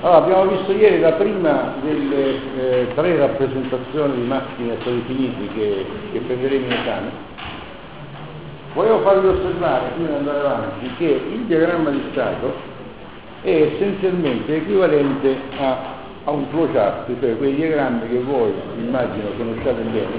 Allora, abbiamo visto ieri la prima delle 3 rappresentazioni di macchine a stati finiti che prenderemo in esame. Volevo farvi osservare, prima di andare avanti, che il diagramma di stato è essenzialmente equivalente a un flowchart, cioè quei diagrammi che voi, immagino, conosciate bene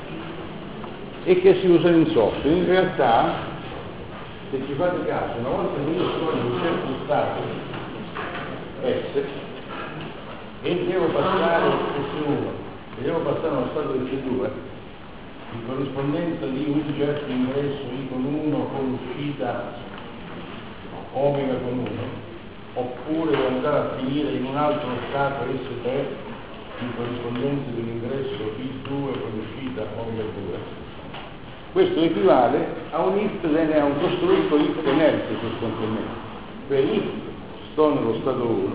e che si usano in software. In realtà, se ci fate caso, una volta che io sono in un certo stato S e devo passare S1 e devo passare a uno stato S2 in corrispondenza di un certo ingresso I con 1 con uscita omega con 1, oppure devo andare a finire in un altro stato S3 in corrispondenza di un ingresso I2 con uscita omega 2. Questo equivale a un if, a un costrutto if tenente sostanzialmente. Per if sto nello stato 1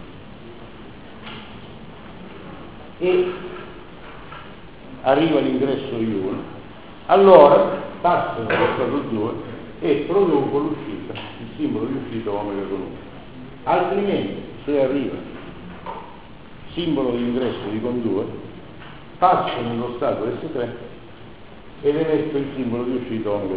e arriva l'ingresso I1, allora passo nello stato 2 e produco l'uscita, il simbolo di uscita omega con 1. Altrimenti, se arriva simbolo di ingresso I con 2, passo nello stato S3 ed emetto il simbolo di uscita omega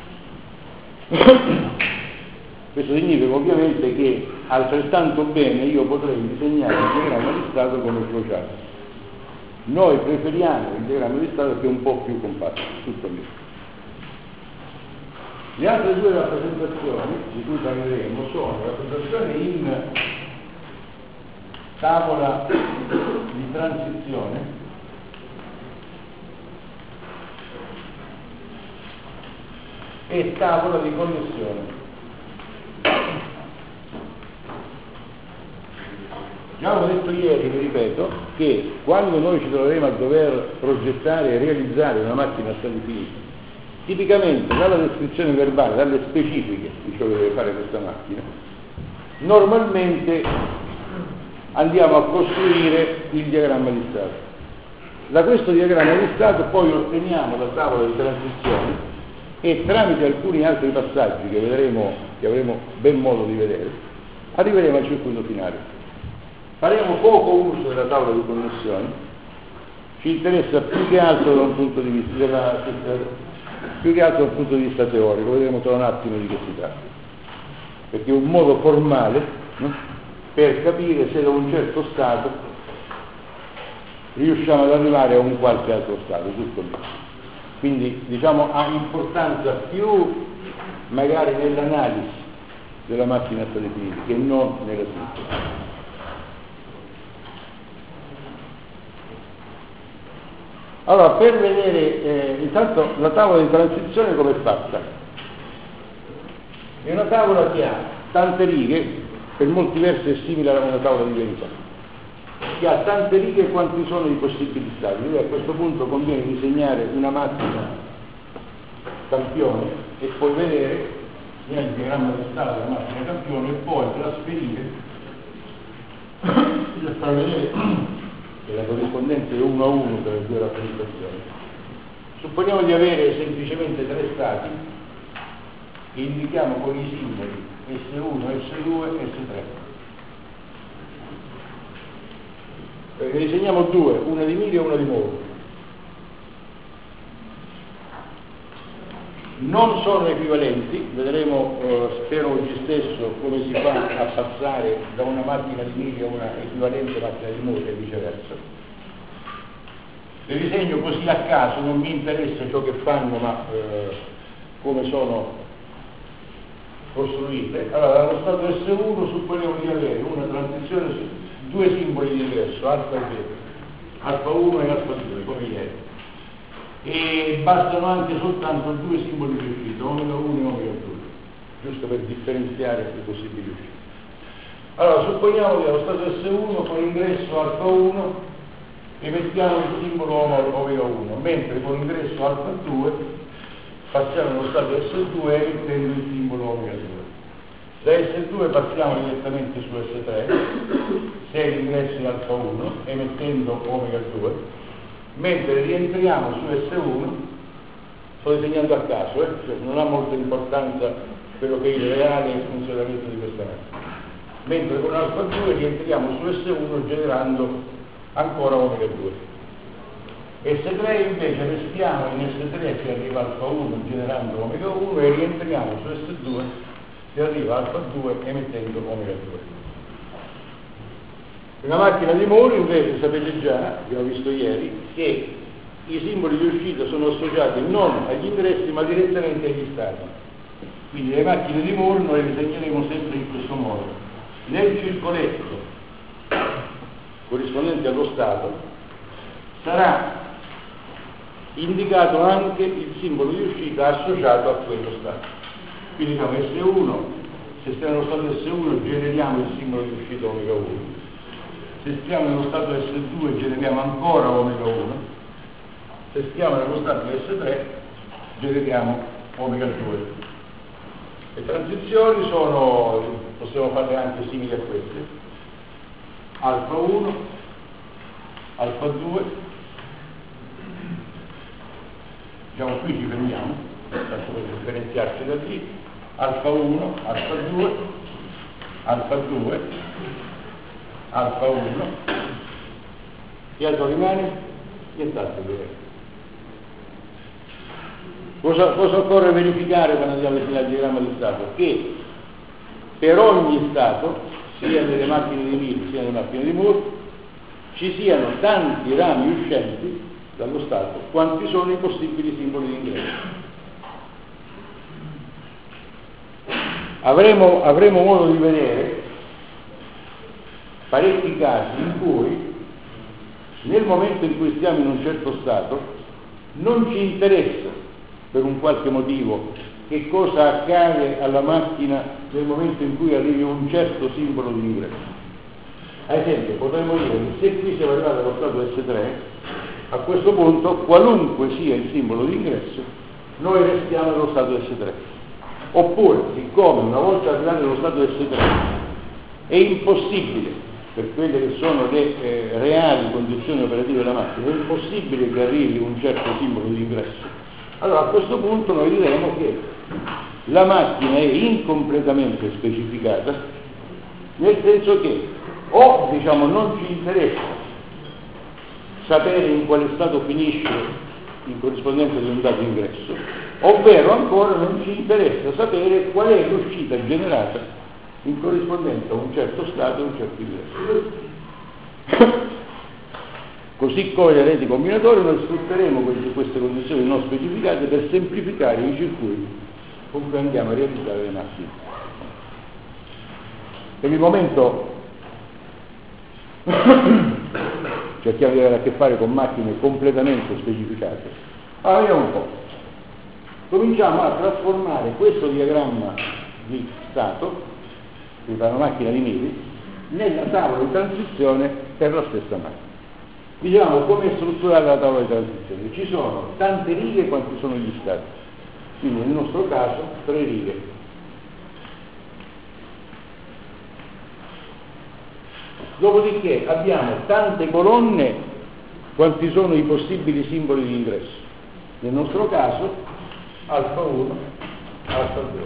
2. Questo significa ovviamente che altrettanto bene io potrei disegnare il diagramma di stato come flowchart. Noi preferiamo il diagramma di stato che è un po' più compatto, tutto lì. Le altre 2 rappresentazioni di cui parleremo sono rappresentazioni in tavola di transizione e tavola di connessione. Già ho detto ieri, vi ripeto, che quando noi ci troveremo a dover progettare e realizzare una macchina a stati finiti, tipicamente dalla descrizione verbale, dalle specifiche di ciò che deve fare questa macchina, normalmente andiamo a costruire il diagramma di stato. Da questo diagramma di stato poi otteniamo la tavola di transizione e tramite alcuni altri passaggi che vedremo, che avremo ben modo di vedere, arriveremo al circuito finale. Faremo poco uso della tavola di connessioni, ci interessa più che altro da un punto di vista teorico, vedremo tra un attimo di che si tratta, perché è un modo formale, no? Per capire se da un certo stato riusciamo ad arrivare a un qualche altro stato, tutto lì. Quindi diciamo ha importanza più magari nell'analisi della macchina a stati finiti che non nella sintesi. Allora, per vedere intanto la tavola di transizione come è fatta. È una tavola che ha tante righe, per molti versi è simile a una tavola di verità, che ha tante righe quanti sono i possibili stati. Quindi a questo punto conviene disegnare una macchina campione e poi vedere il diagramma di stato della macchina campione e poi trasferire per far vedere che la corrispondenza è 1 a 1 tra le 2 rappresentazioni. Supponiamo di avere semplicemente 3 stati che indichiamo con i simboli S1, S2 e S3. Ne disegniamo 2, una di Miri e una di Moro. Non sono equivalenti, vedremo spero oggi stesso come si fa a passare da una macchina di Miri a una equivalente macchina di Moro e viceversa. Le disegno così a caso, non mi interessa ciò che fanno ma come sono costruite. Allora, dallo stato S1 supponiamo di avere una transizione su 2 simboli di ingresso, alfa e beta, alfa 1 e alfa 2 come ieri. E bastano anche soltanto 2 simboli di uscita, omega 1 e omega 2, giusto per differenziare le possibili uscite. Allora, supponiamo che allo stato S1 con ingresso alfa 1 emettiamo il simbolo omega 1, mentre con ingresso alfa 2 passiamo allo stato S2 emettendo il simbolo omega 2. Da S2 passiamo direttamente su S3, se l'ingresso è alfa 1, emettendo omega 2, mentre rientriamo su S1, sto disegnando a caso, cioè non ha molta importanza quello che è il reale funzionamento di questa macchina. mentre con alfa 2 rientriamo su S1 generando ancora omega 2. S3 invece restiamo in S3 che arriva alfa 1 generando omega 1 e rientriamo su S2 che arriva alfa 2 emettendo omega 2. Nella macchina di Moore invece sapete già, abbiamo visto ieri, che i simboli di uscita sono associati non agli ingressi ma direttamente agli stati. Quindi le macchine di Moore noi le disegneremo sempre in questo modo. Nel circoletto corrispondente allo stato sarà indicato anche il simbolo di uscita associato a quello stato. Quindi diciamo S1, se stiamo nello stato S1 generiamo il simbolo di uscita omega 1. Se stiamo nello stato S2 generiamo ancora omega 1, se stiamo nello stato S3 generiamo omega 2. Le transizioni sono, possiamo farle anche simili a queste: alfa 1, alfa 2, diciamo qui ci fermiamo, tanto per differenziarci da lì, alfa 1, alfa 2, alfa 2, alfa 1, che altro rimane? Nient'altro direi. Cosa occorre verificare quando andiamo a disegnare il diagramma di stato? Che per ogni stato, sia nelle macchine di Mill sia nelle macchine di Moore, ci siano tanti rami uscenti dallo stato quanti sono i possibili simboli di ingresso. Avremo modo di vedere parecchi casi in cui nel momento in cui stiamo in un certo stato non ci interessa per un qualche motivo che cosa accade alla macchina nel momento in cui arrivi un certo simbolo di ingresso. Ad esempio potremmo dire che se qui siamo arrivati allo stato S3, a questo punto qualunque sia il simbolo di ingresso noi restiamo nello stato S3. Oppure, siccome una volta arrivati allo stato S3 è impossibile, per quelle che sono le reali condizioni operative della macchina, è impossibile che arrivi un certo simbolo di ingresso, allora a questo punto noi diremo che la macchina è incompletamente specificata, nel senso che o diciamo non ci interessa sapere in quale stato finisce in corrispondenza di un dato ingresso, ovvero ancora non ci interessa sapere qual è l'uscita generata in corrispondenza a un certo stato e un certo ingresso. Così come le reti combinatorie noi sfrutteremo queste condizioni non specificate per semplificare i circuiti con cui andiamo a realizzare le macchine. Per il momento cerchiamo di avere a che fare con macchine completamente specificate. Allora vediamo un po'. Cominciamo a trasformare questo diagramma di stato, quindi una macchina di Mill, nella tavola di transizione per la stessa macchina. Diciamo come è strutturata la tavola di transizione. Ci sono tante righe quanti sono gli stati, quindi nel nostro caso 3 righe. Dopodiché abbiamo tante colonne quanti sono i possibili simboli di ingresso. Nel nostro caso alfa 1, alfa 2.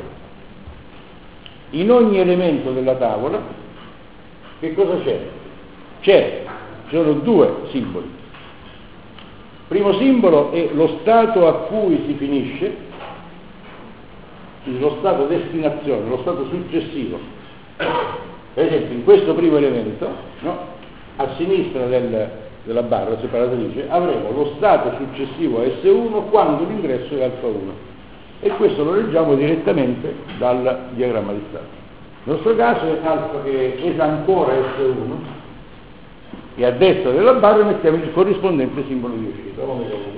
In ogni elemento della tavola che cosa c'è? Ci sono 2 simboli. Il primo simbolo è lo stato a cui si finisce, quindi lo stato destinazione, lo stato successivo. Per esempio in questo primo elemento, no? A sinistra della barra separatrice avremo lo stato successivo a S1 quando l'ingresso è alfa 1, e questo lo leggiamo direttamente dal diagramma di stato. Nel nostro caso è ancora S1 e a destra della barra mettiamo il corrispondente simbolo di uscita, omega 1.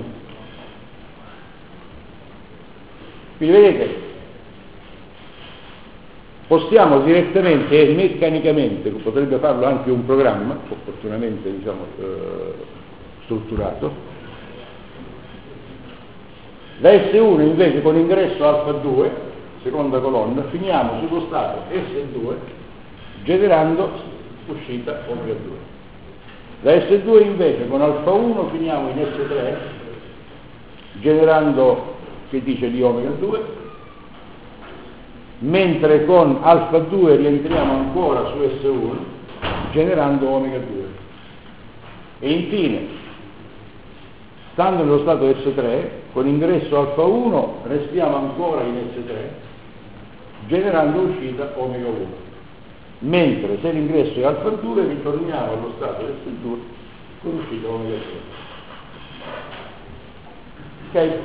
Quindi vedete, possiamo direttamente e meccanicamente, potrebbe farlo anche un programma, opportunamente diciamo strutturato, da S1 invece con ingresso alfa 2, seconda colonna, finiamo sullo stato S2 generando uscita omega 2. Da S2 invece con alfa 1 finiamo in S3 generando, che dice di omega 2, mentre con alfa 2 rientriamo ancora su S1 generando omega 2. E infine, stando nello stato S3, con ingresso alfa 1 restiamo ancora in S3 generando uscita omega 1, mentre se l'ingresso è alfa 2 ritorniamo allo stato S2 con uscita omega 3. Ok?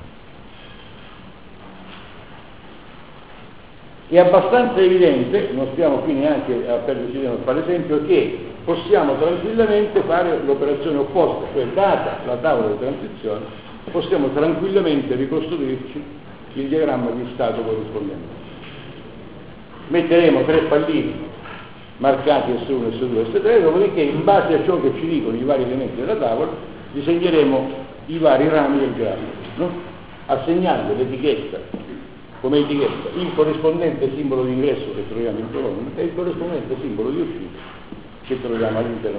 È abbastanza evidente, non stiamo qui neanche a perderci tempo a fare esempio, che possiamo tranquillamente fare l'operazione opposta, cioè data la tavola di transizione, possiamo tranquillamente ricostruirci il diagramma di stato corrispondente. Metteremo 3 pallini marcati S1, S2, S3, dopodiché in base a ciò che ci dicono i vari elementi della tavola disegneremo i vari rami del grafico, no? Assegnando l'etichetta come etichetta il corrispondente simbolo di ingresso che troviamo in colonna e il corrispondente simbolo di uscita che troviamo all'interno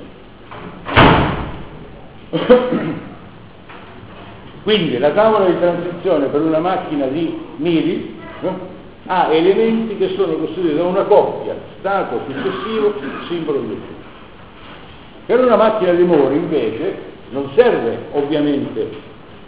dell'elemento. Quindi la tavola di transizione per una macchina di Mili, no? Ha elementi che sono costituiti da una coppia stato successivo simbolo di uscita. Per una macchina di Moore invece non serve ovviamente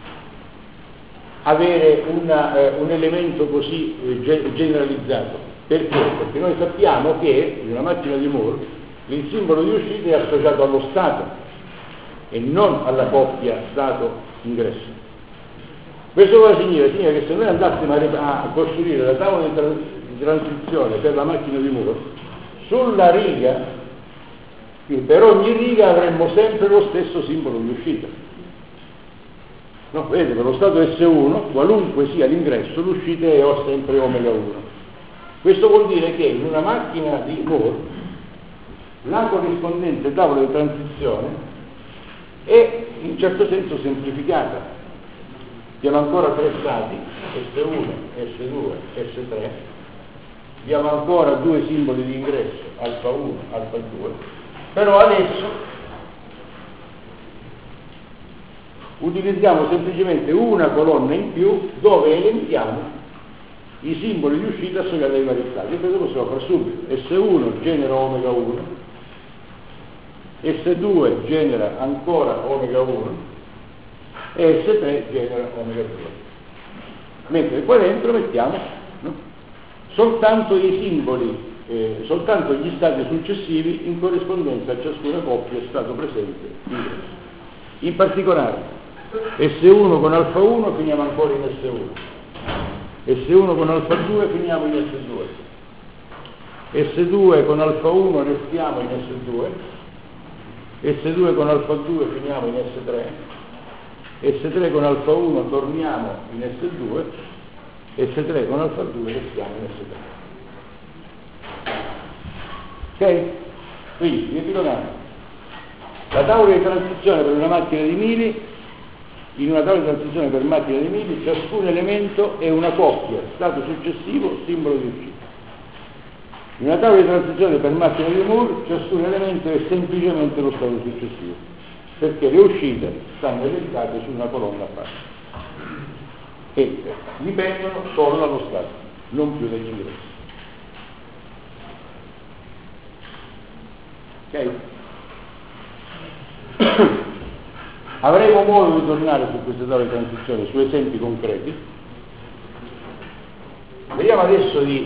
avere un elemento così generalizzato. Perché? Perché noi sappiamo che in una macchina di Moore il simbolo di uscita è associato allo stato e non alla coppia stato-ingresso. Questo cosa significa? Significa che se noi andassimo a costruire la tavola di transizione per la macchina di Moore, sulla riga, per ogni riga avremmo sempre lo stesso simbolo di uscita. No, vedete, per lo stato S1, qualunque sia l'ingresso, l'uscita è sempre omega 1. Questo vuol dire che in una macchina di Moore la corrispondente tavola di transizione è in un certo senso semplificata. Abbiamo ancora 3 stati, S1, S2, S3, abbiamo ancora 2 simboli di ingresso, alfa 1, alfa 2, però adesso utilizziamo semplicemente una colonna in più dove elenchiamo i simboli di uscita associati ai vari stati. E questo lo possiamo fare subito. S1 genera omega 1, S2 genera ancora omega 1 e S3 genera omega 2. Mentre qua dentro mettiamo, no? Soltanto i simboli, soltanto gli stati successivi in corrispondenza a ciascuna coppia è stato presente in particolare. S1 con alfa 1 finiamo ancora in S1, S1 con alfa 2 finiamo in S2, S2 con alfa 1 restiamo in S2, S2 con alfa 2 finiamo in S3, S3 con alfa 1 torniamo in S2, S3 con alfa 2 restiamo in S3. Ok? Quindi, ripetendo, la tavola di transizione per una macchina di Mili. In una tavola di transizione per macchina di Mili ciascun elemento è una coppia, stato successivo, simbolo di uscita. In una tavola di transizione per macchina di Moore ciascun elemento è semplicemente lo stato successivo, perché le uscite stanno elencate su una colonna a parte e dipendono solo dallo stato, non più dagli ingressi. Ok? Avremo modo di tornare su queste tavole di transizione, su esempi concreti. Vediamo adesso di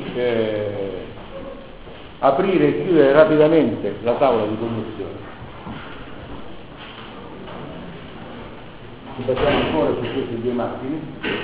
aprire e chiudere rapidamente la tavola di conduzione. Ci passiamo ancora su queste 2 macchine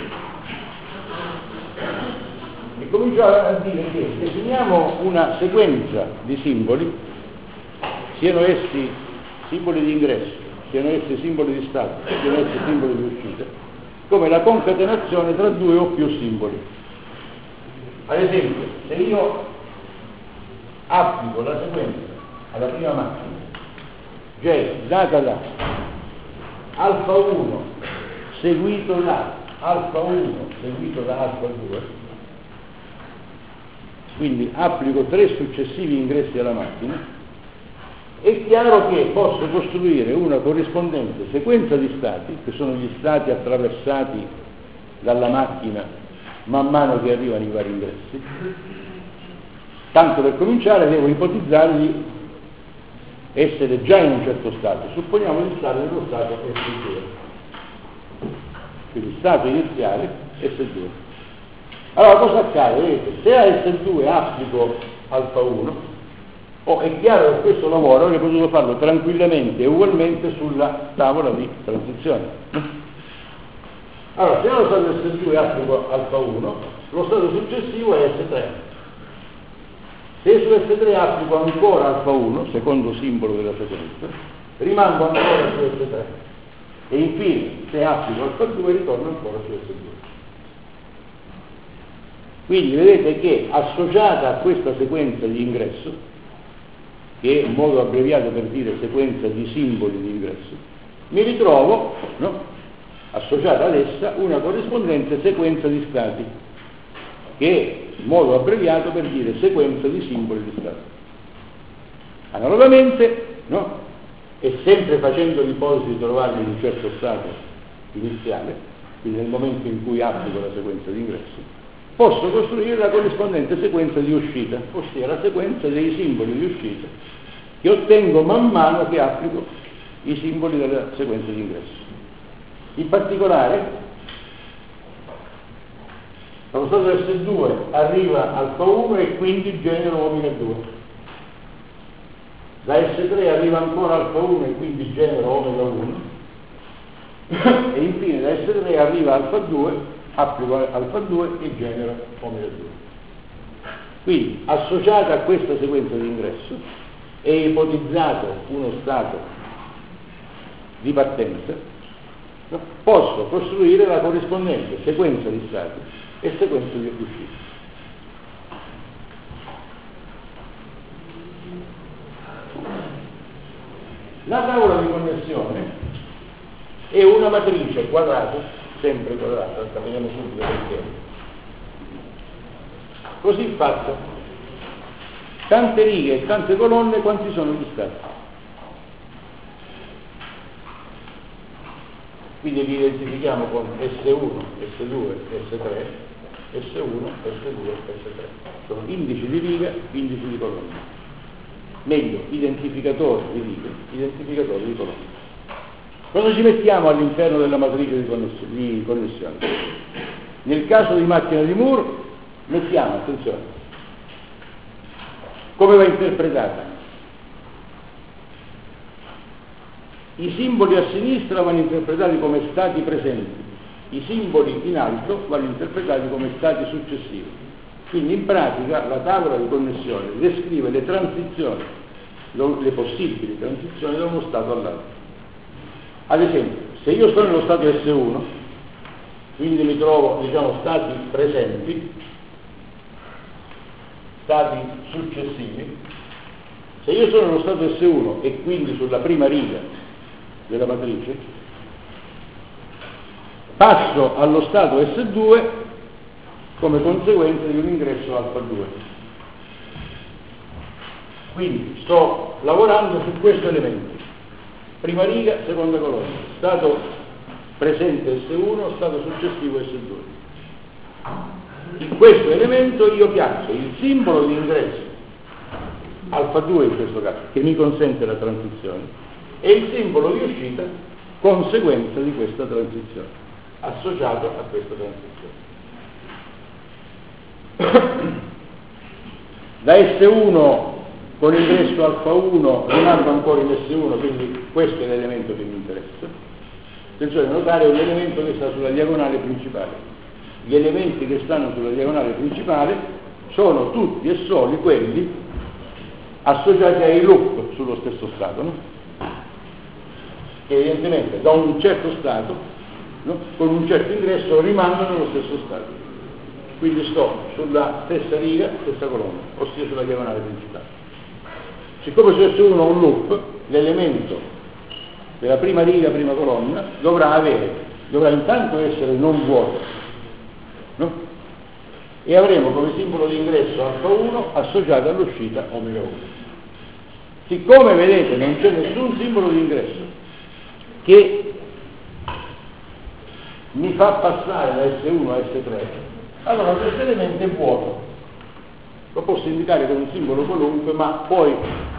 e comincio a dire che definiamo una sequenza di simboli, siano essi simboli di ingresso, siano essi simboli di stato, siano essi simboli di uscita, come la concatenazione tra 2 o più simboli. Ad esempio, se io applico la sequenza alla prima macchina, J data da alfa 1 seguito da alfa 1 seguito da alfa 2, quindi applico 3 successivi ingressi alla macchina, è chiaro che posso costruire una corrispondente sequenza di stati, che sono gli stati attraversati dalla macchina man mano che arrivano i vari ingressi. Tanto per cominciare devo ipotizzare di essere già in un certo stato. Supponiamo di stare nello stato S2. Quindi stato iniziale S2. Allora cosa accade? Vedete, se a S2 applico alfa 1, è chiaro che questo lavoro avrei potuto farlo tranquillamente e ugualmente sulla tavola di transizione. Allora, se allo stato S2 applico alfa 1, lo stato successivo è S3. Se su S3 applico ancora alfa 1, secondo simbolo della sequenza, rimango ancora su S3. E infine, se applico alfa 2, ritorno ancora su S2. Quindi vedete che associata a questa sequenza di ingresso, che è un modo abbreviato per dire sequenza di simboli di ingresso, mi ritrovo, associata ad essa, una corrispondente sequenza di stati, che è un modo abbreviato per dire sequenza di simboli di stati. Analogamente, e sempre facendo l'ipotesi di trovarmi in un certo stato iniziale, quindi nel momento in cui applico la sequenza di ingresso, posso costruire la corrispondente sequenza di uscita, ossia la sequenza dei simboli di uscita che ottengo man mano che applico i simboli della sequenza di ingresso. In particolare, dallo stato S2 arriva alfa 1 e quindi genero omega 2. Da S3 arriva ancora alfa 1 e quindi genero omega 1. E infine da S3 arriva alfa 2, applico alfa 2 e genero omega 2. Quindi, associata a questa sequenza di ingresso, è ipotizzato uno stato di partenza, posso costruire la corrispondente sequenza di stati e sequenza di uscita. La tavola di connessione è una matrice quadrata, sempre quadrata, capiremo subito perché. Così fatta, tante righe e tante colonne quanti sono gli stati. Quindi li identifichiamo con S1, S2, S3, S1, S2, S3. Sono indici di riga, indici di colonne. Meglio, identificatori di righe, identificatori di colonne. Cosa ci mettiamo all'interno della matrice di connessione? Nel caso di macchina di Moore mettiamo, attenzione, come va interpretata? I simboli a sinistra vanno interpretati come stati presenti, i simboli in alto vanno interpretati come stati successivi. Quindi in pratica la tavola di connessione descrive le transizioni, le possibili transizioni da uno stato all'altro. Ad esempio, se io sono nello stato S1, quindi mi trovo, stati presenti, stati successivi, se io sono nello stato S1 e quindi sulla prima riga della matrice, passo allo stato S2 come conseguenza di un ingresso alfa 2. Quindi sto lavorando su questo elemento, prima riga, seconda colonna, stato presente S1, stato successivo S2. In questo elemento io piazzo il simbolo di ingresso, alfa 2 in questo caso, che mi consente la transizione, e il simbolo di uscita, conseguenza di questa transizione, associato a questa transizione. Da S1 con ingresso alfa 1 rimango ancora in S1, quindi questo è l'elemento che mi interessa. Attenzione, notare è un elemento che sta sulla diagonale principale. Gli elementi che stanno sulla diagonale principale sono tutti e soli quelli associati ai loop sullo stesso stato, che evidentemente da un certo stato, con un certo ingresso, rimangono nello stesso stato. Quindi sto sulla stessa riga, stessa colonna, ossia sulla diagonale principale. Siccome su S1 ho un loop, l'elemento della prima riga, prima colonna, dovrà intanto essere non vuoto, e avremo come simbolo di ingresso alfa 1 associato all'uscita omega 1. Siccome vedete non c'è nessun simbolo di ingresso che mi fa passare da S1 a S3, allora questo elemento è vuoto. Lo posso indicare con un simbolo qualunque, ma poi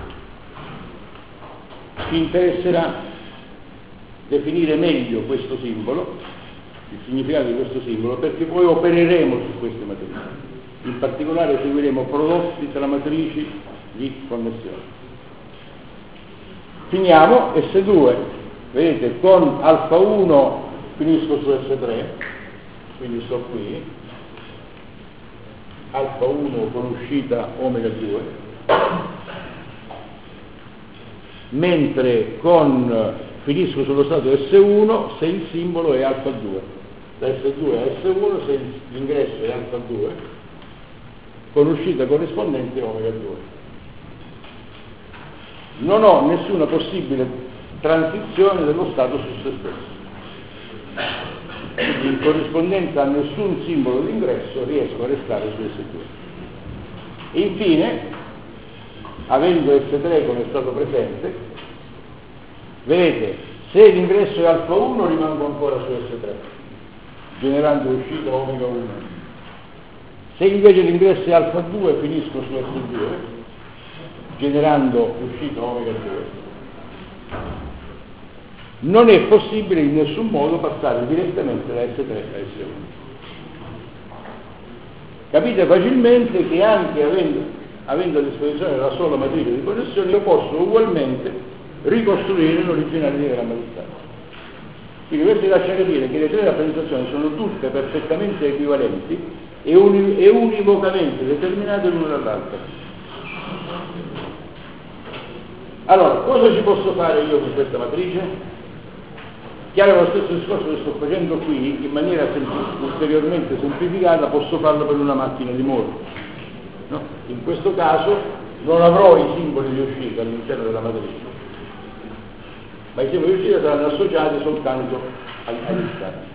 ci interesserà definire meglio questo simbolo, il significato di questo simbolo, perché poi opereremo su queste matrici. In particolare seguiremo prodotti tra matrici di connessione. Finiamo S2, vedete, con alfa 1 finisco su S3, quindi sto qui, alfa 1 con uscita omega 2, mentre finisco sullo stato S1 se il simbolo è alfa 2, da S2 a S1 se l'ingresso è alfa 2, con uscita corrispondente omega 2. Non ho nessuna possibile transizione dello stato su se stesso. Quindi in corrispondenza a nessun simbolo di ingresso riesco a restare su S2. Infine, avendo S3 come stato presente, vedete, se l'ingresso è alfa 1 rimango ancora su S3, generando uscita omega 1. Se invece l'ingresso è alfa 2 finisco su S2, generando uscita omega 2. Non è possibile in nessun modo passare direttamente da S3 a S1. Capite facilmente che anche avendo a disposizione la sola matrice di connessione, io posso ugualmente ricostruire l'originale diagramma di stato. Quindi questo lascia capire che le tre rappresentazioni sono tutte perfettamente equivalenti e univocamente determinate l'una dall'altra. Allora, cosa ci posso fare io con questa matrice? Chiaro, lo stesso discorso che sto facendo qui, in maniera ulteriormente semplificata, posso farlo per una macchina di Moore. No? In questo caso non avrò i simboli di uscita all'interno della matrice, ma i simboli di uscita saranno associati soltanto agli stati.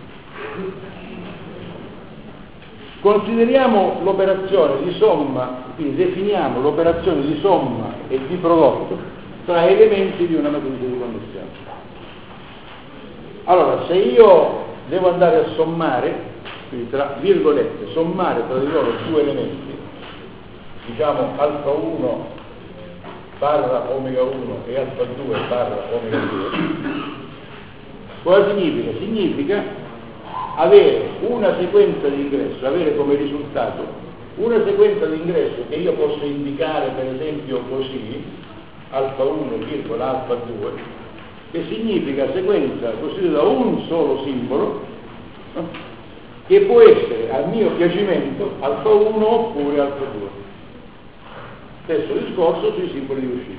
Consideriamo l'operazione di somma, quindi definiamo l'operazione di somma e di prodotto tra elementi di una matrice di connessione. Allora, se io devo andare a sommare, quindi tra virgolette, sommare tra di loro due elementi, diciamo alfa 1 barra omega 1 e alfa 2 barra omega 2, cosa significa? Significa avere una sequenza di ingresso, avere come risultato una sequenza di ingresso che io posso indicare per esempio così, alfa 1, alfa 2, che significa sequenza costituita da un solo simbolo, no? Che può essere al mio piacimento alfa 1 oppure alfa 2. Stesso discorso sui simboli di uscita,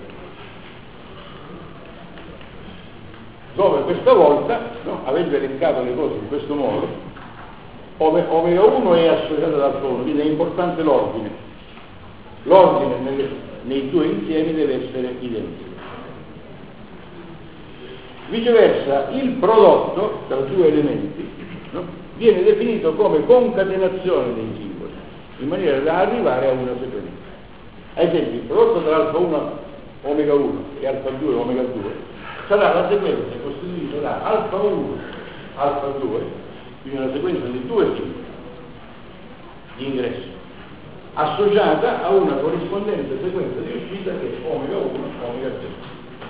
dove questa volta, no, avendo elencato le cose in questo modo, omega 1 è associato ad alfa 1, quindi è importante l'ordine. L'ordine nei due insiemi deve essere identico. Viceversa, il prodotto tra due elementi, no, viene definito come concatenazione dei simboli, in maniera da arrivare a una sequenza. Ad esempio, il prodotto tra alfa 1 omega 1 e alfa 2 omega 2 sarà la sequenza costituita da alfa 1 alfa 2, quindi una sequenza di due simboli di ingresso, associata a una corrispondente sequenza di uscita che è omega 1 omega 2.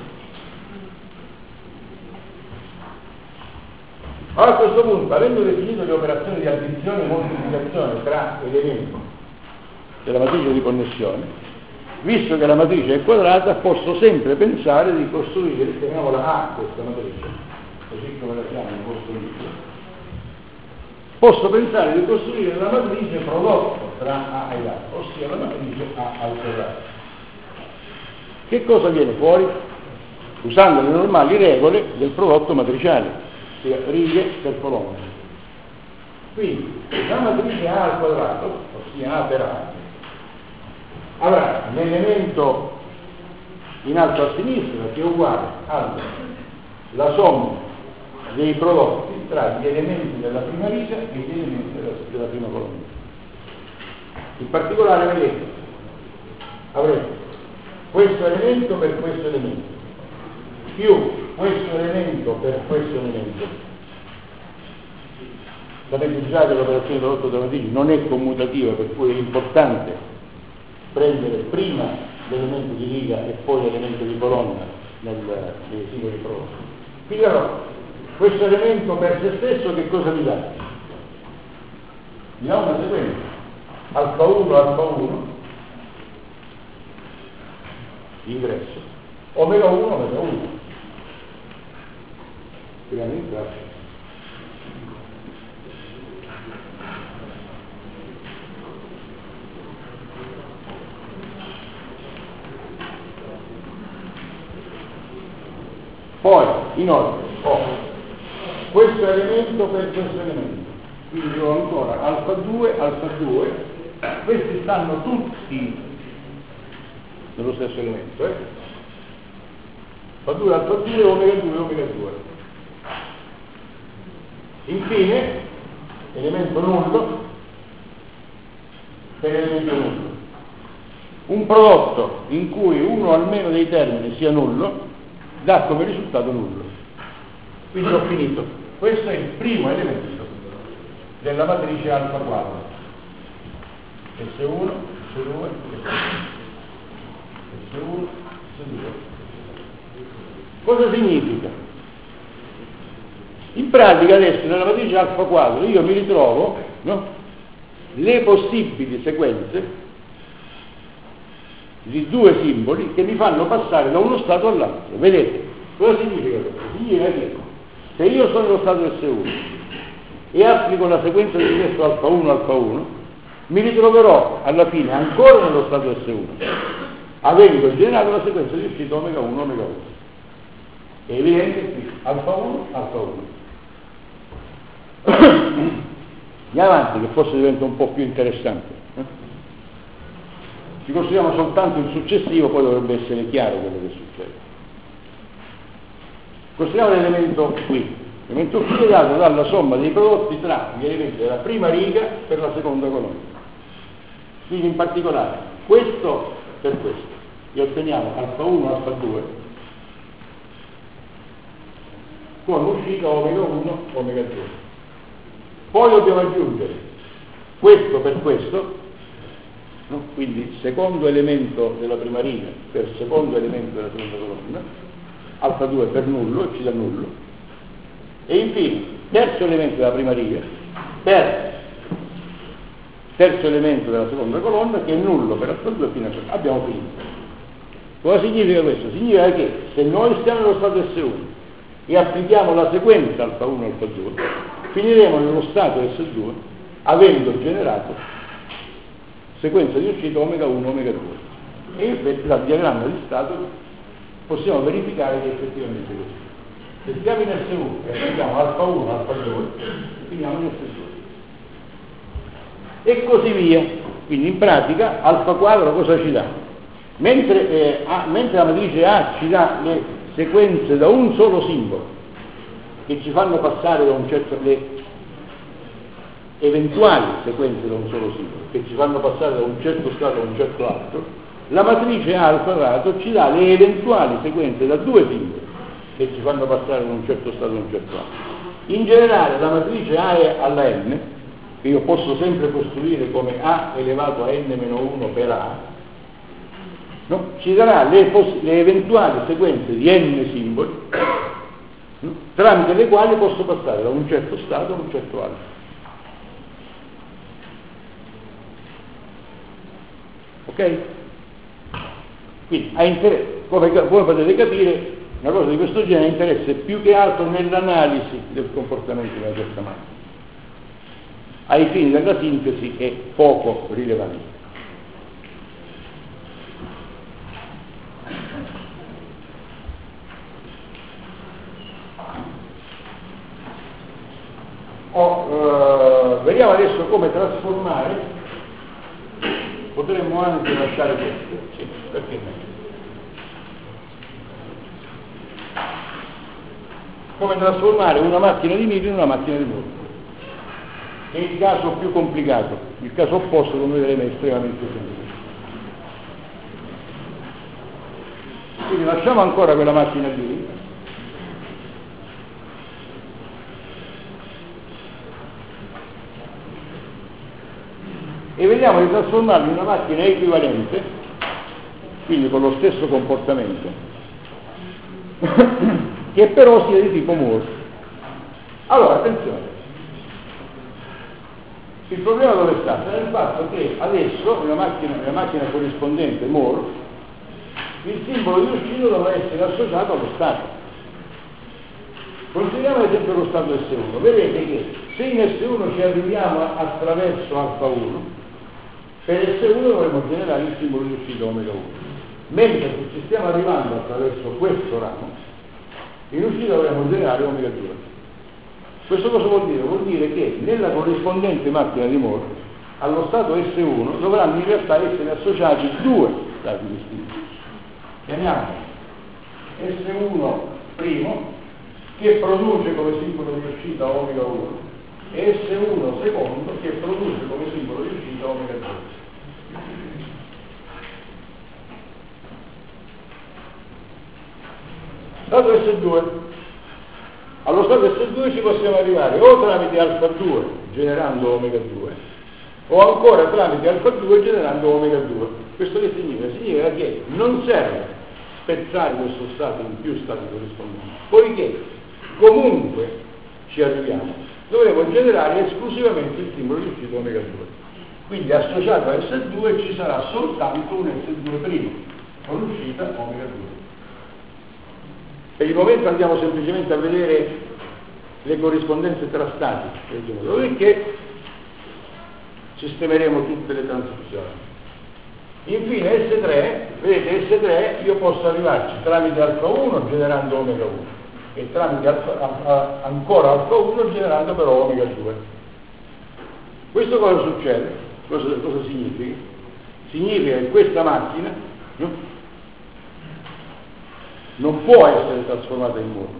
Allora, a questo punto, avendo definito le operazioni di addizione e moltiplicazione tra elementi della matrice di connessione, visto che la matrice è quadrata, posso sempre pensare di costruire, chiamiamola A questa matrice, così come la chiamo in costruito, posso pensare di costruire la matrice prodotto tra A e A, ossia la matrice A al quadrato. Che cosa viene fuori? Usando le normali regole del prodotto matriciale, righe per colonne. Quindi la matrice A al quadrato, ossia A per A, avrà l'elemento in alto a sinistra che è uguale alla somma dei prodotti tra gli elementi della prima riga e gli elementi della prima colonna. In particolare, vedete, avremo questo elemento per questo elemento più questo elemento per questo elemento, sapete già che l'operazione prodotto da matrice non è commutativa, per cui è importante prendere prima l'elemento di riga e poi l'elemento di colonna nei singoli prodotti. Quindi allora, questo elemento per se stesso che cosa mi dà? Mi dà una sequenza, alfa 1, alfa 1, ingresso, omega 1, omega 1. Vediamo in classe. Poi, inoltre, ho questo elemento per questo elemento. Quindi ho ancora alfa 2, questi stanno tutti nello stesso elemento, alfa 2, omega 2, omega 2. Infine, elemento nullo per elemento nullo. Un prodotto in cui uno almeno dei termini sia nullo dà come risultato nullo. Quindi ho finito. Questo è il primo elemento della matrice alfa quadro. S1, S2, S1, S2. Cosa significa? In pratica adesso nella matrice alfa quadro io mi ritrovo, no, le possibili sequenze di due simboli che mi fanno passare da uno stato all'altro. Vedete? Cosa significa questo? Significa che se io sono nello stato S1 e applico la sequenza di ingresso alfa 1, mi ritroverò alla fine ancora nello stato S1, avendo generato la sequenza di uscita omega 1, omega 1. È evidente qui, alfa 1, alfa 1. Andiamo avanti, che forse diventa un po' più interessante. Ci consideriamo soltanto il successivo, poi dovrebbe essere chiaro quello che succede. Consideriamo l'elemento qui. L'elemento qui è dato dalla somma dei prodotti tra gli elementi della prima riga per la seconda colonna. Quindi in particolare questo per questo. E otteniamo alfa 1, alfa 2 con uscita omega 1, omega 2. Poi dobbiamo aggiungere questo per questo, no? Quindi secondo elemento della prima riga per secondo elemento della seconda colonna, alfa 2 per nullo, e ci dà nullo, e infine terzo elemento della prima riga per terzo elemento della seconda colonna che è nullo per alfa 2 fino a questo. Abbiamo finito. Cosa significa questo? Significa che se noi stiamo nello stato S1 e applichiamo la sequenza alfa 1, alfa 2, finiremo nello stato S2 avendo generato sequenza di uscita omega 1, omega 2. E infatti dal diagramma di stato possiamo verificare che effettivamente è così. Se stiamo in S1 e applichiamo alfa 1, alfa 2, finiamo in S2. E così via. Quindi in pratica alfa quadro cosa ci dà? Mentre la matrice A ci dà le sequenze da un solo simbolo che ci fanno passare da un certo, le eventuali sequenze da un solo simbolo che ci fanno passare da un certo stato a un certo altro, la matrice A al quadrato ci dà le eventuali sequenze da due simboli che ci fanno passare da un certo stato a un certo altro. In generale la matrice A è alla n, che io posso sempre costruire come A elevato a n-1 per A, no? Ci darà le eventuali sequenze di n simboli, no? Tramite le quali posso passare da un certo stato a un certo altro. Ok? Quindi come potete capire, una cosa di questo genere ha interesse più che altro nell'analisi del comportamento di una certa macchina. Ai fini della sintesi è poco rilevante. Vediamo adesso come trasformare. Potremmo anche lasciare questo, sì, perché no? Come trasformare una macchina di micro in una macchina di moto. È il caso più complicato, il caso opposto come vedremo è estremamente semplice. Quindi lasciamo ancora quella macchina lì. e vediamo di trasformarlo in una macchina equivalente, quindi con lo stesso comportamento, che però sia di tipo Moore. Allora, attenzione, il problema dove sta? Sta nel fatto che adesso nella macchina corrispondente Moore il simbolo di uscita dovrà essere associato allo stato. Consideriamo ad esempio lo stato S1. Vedete che se in S1 ci arriviamo attraverso alfa 1, per S1 dovremo generare il simbolo di uscita omega 1, mentre se ci stiamo arrivando attraverso questo ramo, in uscita dovremo generare omega 2. Questo cosa vuol dire? Vuol dire che nella corrispondente macchina di Moore allo stato S1 dovranno in realtà essere associati due stati distinti. Chiamiamo S1 primo, che produce come simbolo di uscita omega 1, e S1 secondo, che produce come simbolo di uscita omega 2. Stato S2. Allo stato S2 ci possiamo arrivare o tramite alfa 2 generando omega 2, o ancora tramite alfa 2 generando omega 2. Questo che significa? Significa che non serve spezzare questo stato in più stati corrispondenti, poiché comunque ci arriviamo, dovremo generare esclusivamente il simbolo di uscita omega 2. Quindi associato a S2 ci sarà soltanto un S2' con uscita omega 2. Per il momento andiamo semplicemente a vedere le corrispondenze tra stati, dopodiché sistemeremo tutte le transizioni. Infine S3, vedete S3 io posso arrivarci tramite alfa 1 generando omega 1 e tramite ancora alfa 1 generando però omega 2. Questo cosa succede? Cosa significa? Significa che questa macchina non può essere trasformata in Moore,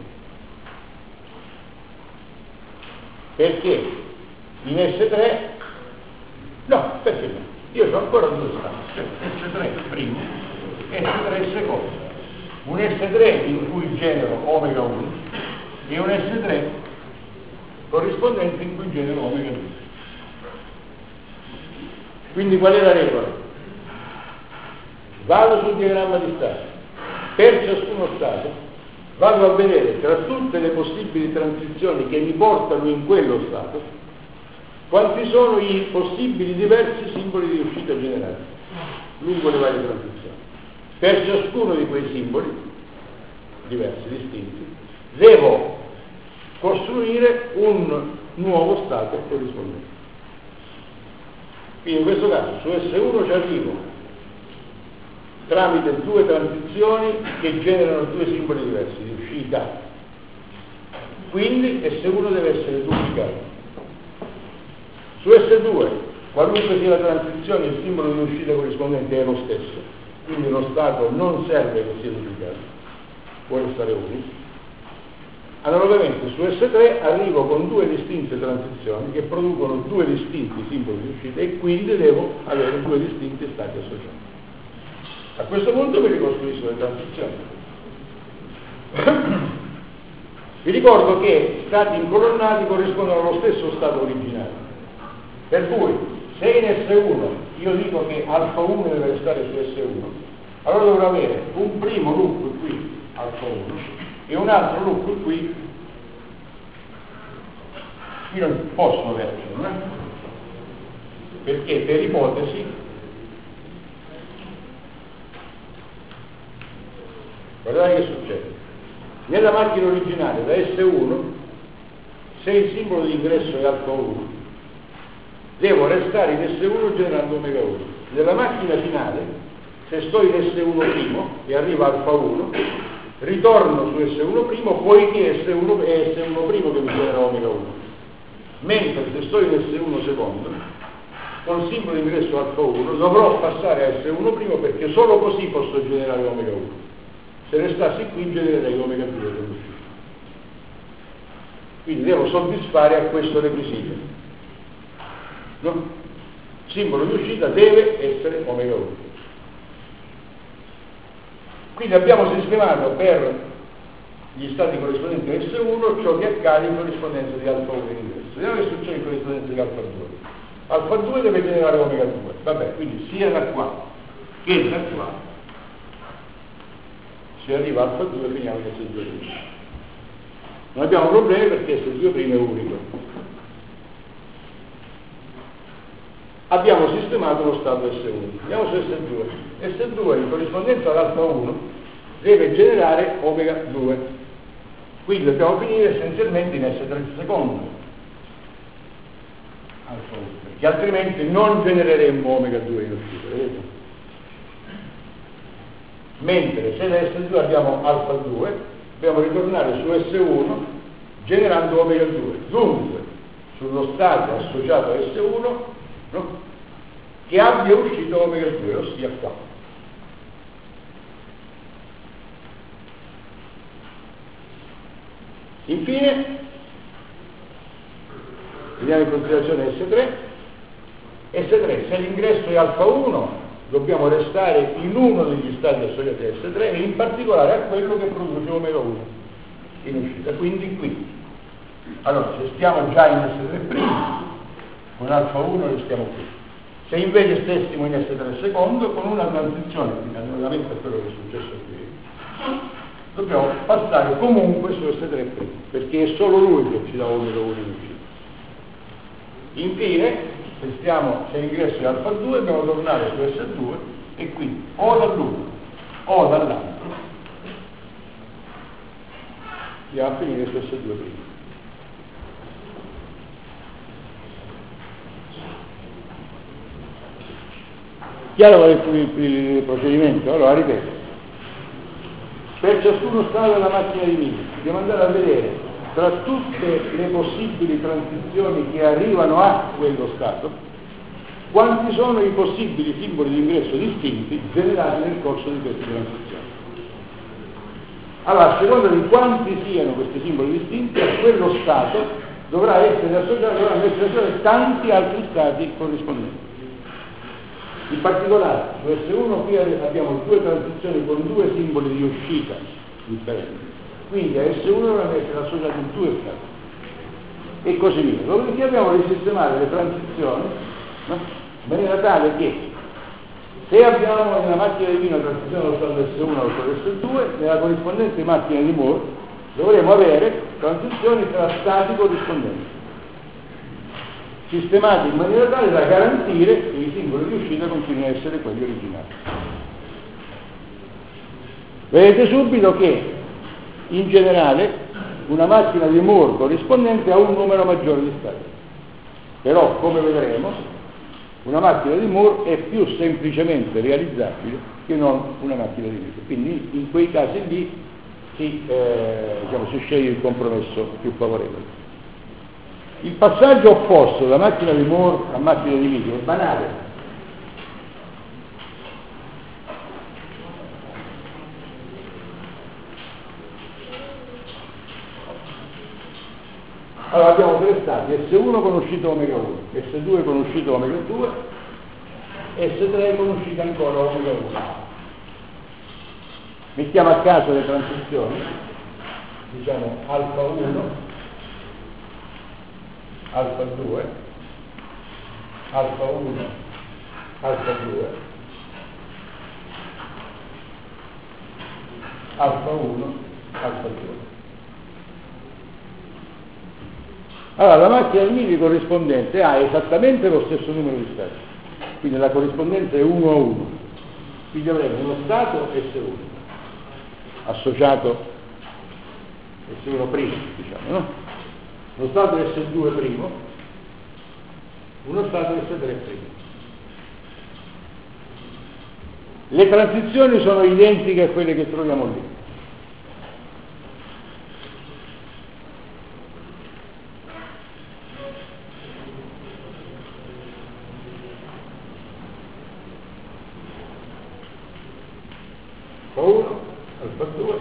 perché in S3 no, perché no? Io ho ancora due stati, S3 primo e S3 secondo, un S3 in cui genero omega 1 e un S3 corrispondente in cui genero omega 2. Quindi qual è la regola? Vado sul diagramma di stato, per ciascuno stato vado a vedere tra tutte le possibili transizioni che mi portano in quello stato quanti sono i possibili diversi simboli di uscita generati lungo le varie transizioni. Per ciascuno di quei simboli diversi, distinti, devo costruire un nuovo stato corrispondente. Quindi in questo caso su S1 ci arrivo tramite due transizioni che generano due simboli diversi di uscita, quindi S1 deve essere duplicato. Su S2 qualunque sia la transizione il simbolo di uscita corrispondente è lo stesso, quindi lo stato non serve che sia duplicato, può restare unico. Analogamente su S3 arrivo con due distinte transizioni che producono due distinti simboli di uscita e quindi devo avere due distinti stati associati. A questo punto mi ricostruisco le transizioni. Vi ricordo che stati incolonnati corrispondono allo stesso stato originario, per cui se in S1 io dico che alfa 1 deve restare su S1, allora dovrò avere un primo loop qui, alfa 1, e un altro loop qui non posso avercelo, perché per ipotesi guardate che succede. Nella macchina originale da S1, se il simbolo di ingresso è alfa 1, devo restare in S1 generando omega 1. Nella macchina finale, se sto in S1 primo e arriva alfa 1, ritorno su S1 primo poiché S1 è S1 primo che mi genera omega 1. Mentre se sto in S1 secondo, col simbolo di ingresso alfa 1, dovrò passare a S1 primo perché solo così posso generare omega 1. Se restassi qui genererei omega 2 per l'uscita. Quindi devo soddisfare a questo requisito. No? Il simbolo di uscita deve essere omega 1. Quindi abbiamo sistemato per gli stati corrispondenti a S1 ciò che accade in corrispondenza di alfa 1 in ingresso. Vediamo che succede in corrispondenza di alfa 2. alfa 2 deve generare omega 2, vabbè, quindi sia da qua che da qua, se arriva alfa 2 finiamo in S2'. Non abbiamo problemi perché S2' è unico. Abbiamo sistemato lo stato S1, andiamo su S2. S2 in corrispondenza all'alfa 1 deve generare omega 2, quindi dobbiamo finire essenzialmente in S3 secondo, alfa 1, perché altrimenti non genereremmo omega 2 in uscita, vedete? Mentre se da S2 abbiamo alfa 2 dobbiamo ritornare su S1 generando omega 2, dunque sullo stato associato a S1, no? Che abbia uscito omega 2, ossia qua. Infine vediamo in considerazione S3. S3, se l'ingresso è alfa 1 dobbiamo restare in uno degli stati associati a S3 e in particolare a quello che produce omega 1 in uscita, quindi qui. Allora, se stiamo già in S3', con alfa 1 restiamo qui. Se invece stessimo in S3 secondo, con una transizione, quindi analogamente a quello che è successo qui, dobbiamo passare comunque su S3', perché è solo lui che ci dà omega 1 in uscita. Infine, se l'ingresso è alfa 2, dobbiamo tornare su S2 e qui o dall'uno o dall'altro andiamo a finire su S2'. Chiaro qual è il procedimento? Allora ripeto, per ciascuno stato della macchina di Miller dobbiamo andare a vedere tra tutte le possibili transizioni che arrivano a quello stato quanti sono i possibili simboli di ingresso distinti generati nel corso di queste transizioni. Allora, a seconda di quanti siano questi simboli distinti, a quello stato dovranno essere associati tanti altri stati corrispondenti. In particolare, su S1 qui abbiamo due transizioni con due simboli di uscita differenti, quindi a S1 dovranno essere associati in due stati e così via. Dopodiché abbiamo risistemare le transizioni, no? In maniera tale che se abbiamo nella macchina di Wien una transizione dallo stato S1 allo stato S2, nella corrispondente macchina di Moore dovremo avere transizioni tra stati corrispondenti, sistemati in maniera tale da garantire che i simboli di uscita continuino a essere quelli originali. Vedete subito che in generale una macchina di Moore corrispondente ha un numero maggiore di stati, però come vedremo una macchina di Moore è più semplicemente realizzabile che non una macchina di Moore, quindi in quei casi lì si sceglie il compromesso più favorevole. Il passaggio opposto da macchina di Moore a macchina di Miller è banale. Allora abbiamo tre stati, S1 con uscita omega 1, S2 con uscita omega 2, S3 con uscita ancora omega 1. Mettiamo a caso le transizioni, diciamo alfa 1, alfa 2, alfa 1, alfa 2, alfa 1, alfa 2. Allora la macchina di Miller corrispondente ha esattamente lo stesso numero di stati, quindi la corrispondenza è 1 a 1, quindi avremo uno stato S1 associato S1 primo, diciamo, no? Uno stato S2 primo, uno stato S3 primo. Le transizioni sono identiche a quelle che troviamo lì. Alfa 1, alfa 2,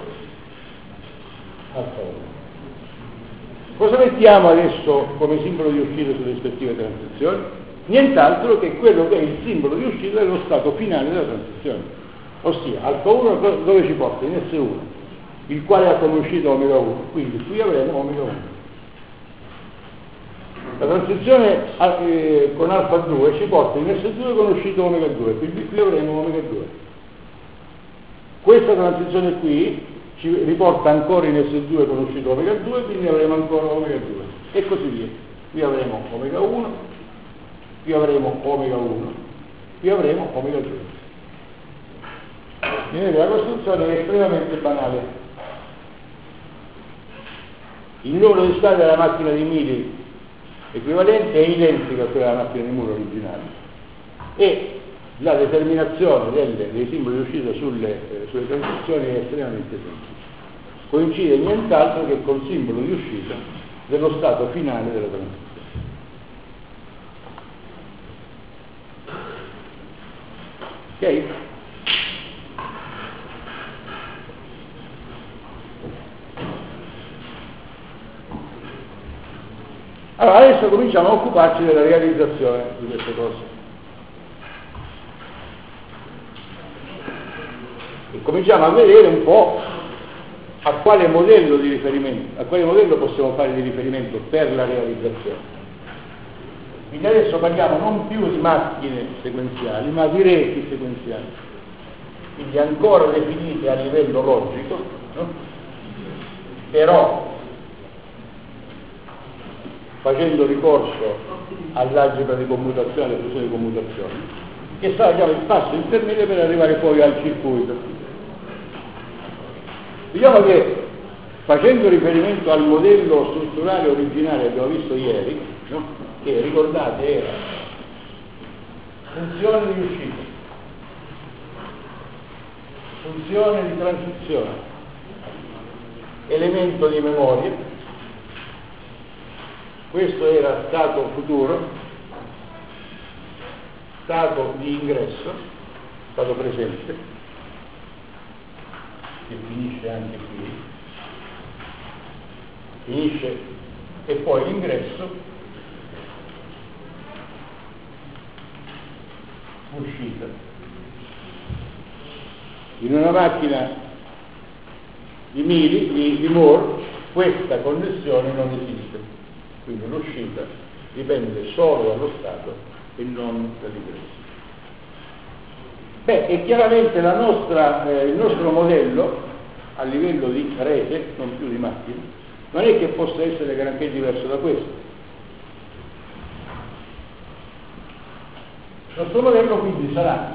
alfa 1. Cosa mettiamo adesso come simbolo di uscita sulle rispettive transizioni? Nient'altro che quello che è il simbolo di uscita dello stato finale della transizione, ossia alfa 1 dove ci porta? In S1, il quale ha come uscita omega 1, quindi qui avremo omega 1. La transizione con alfa 2 ci porta in S2 con uscita omega 2, quindi qui avremo omega 2. Questa transizione qui ci riporta ancora in S2 con uscita omega 2, quindi avremo ancora omega 2 e così via. Qui avremo omega 1, qui avremo omega 1, qui avremo omega 2. Vedete, la costruzione è estremamente banale. Il numero di stati della macchina di Mili equivalente è identico a quella della macchina di Moore originale e la determinazione dei simboli di uscita sulle transizioni è estremamente semplice. Coincide nient'altro che col simbolo di uscita dello stato finale della transizione. Ok? Allora, adesso cominciamo a occuparci della realizzazione di queste cose. E cominciamo a vedere un po' a quale modello di riferimento, a quale modello possiamo fare di riferimento per la realizzazione. Quindi adesso parliamo non più di macchine sequenziali, ma di reti sequenziali. Quindi ancora definite a livello logico, no? Però facendo ricorso all'algebra di commutazione, alle funzioni di commutazione, che sarà il passo intermedio per arrivare poi al circuito. Diciamo che facendo riferimento al modello strutturale originale che abbiamo visto ieri, no? Che ricordate era funzione di uscita, funzione di transizione, elemento di memoria. Questo era stato futuro, stato di ingresso, stato presente, che finisce anche qui, finisce, e poi l'ingresso, uscita. In una macchina di Mili, di Moore, questa connessione non esiste. Quindi l'uscita dipende solo dallo stato e non dall'ingresso. E chiaramente il nostro modello a livello di rete, non più di macchina, non è che possa essere granché diverso da questo. Il nostro modello quindi sarà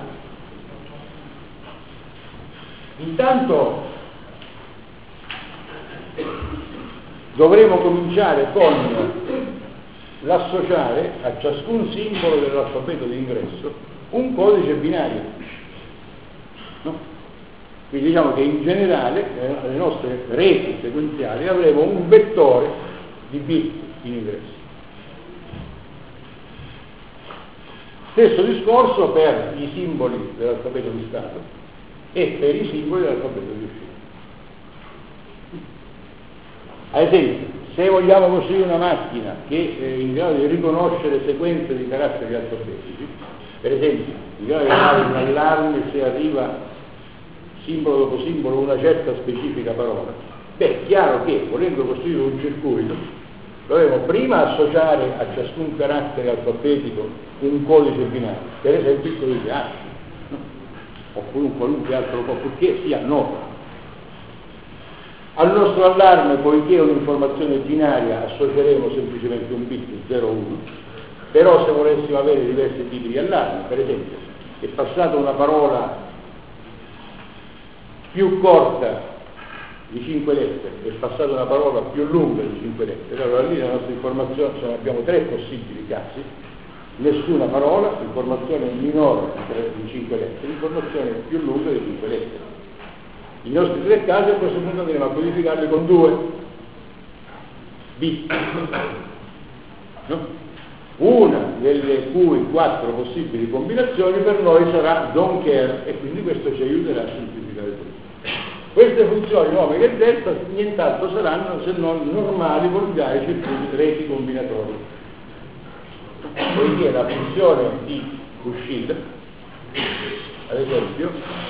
intanto dovremo cominciare con l'associare a ciascun simbolo dell'alfabeto di ingresso un codice binario, no? Quindi diciamo che in generale nelle nostre reti sequenziali avremo un vettore di bit in ingresso. Stesso discorso per i simboli dell'alfabeto di stato e per i simboli dell'alfabeto di uscita. Ad esempio, se vogliamo costruire una macchina che è in grado di riconoscere sequenze di caratteri alfabetici, per esempio, in grado di dare un allarme se arriva simbolo dopo simbolo una certa specifica parola, è chiaro che volendo costruire un circuito dovremo prima associare a ciascun carattere alfabetico un codice binario, per esempio il codice ASCII, no? Oppure un qualunque altro, purché sia noto. Al nostro allarme, poiché è un'informazione binaria, associeremo semplicemente un bit 0-1, però se volessimo avere diversi tipi di allarme, per esempio, è passata una parola più corta di 5 lettere, è passata una parola più lunga di 5 lettere, allora lì nella nostra informazione abbiamo 3 possibili casi: nessuna parola, informazione minore di 5 lettere, informazione più lunga di 5 lettere. I nostri 3 casi a questo punto andremo a codificarli con 2 bit, no? Una delle cui 4 possibili combinazioni per noi sarà don't care, e quindi questo ci aiuterà a semplificare tutto. Queste funzioni omega e delta nient'altro saranno se non normali volgari circuiti reti combinatori, poiché la funzione di uscita, ad esempio,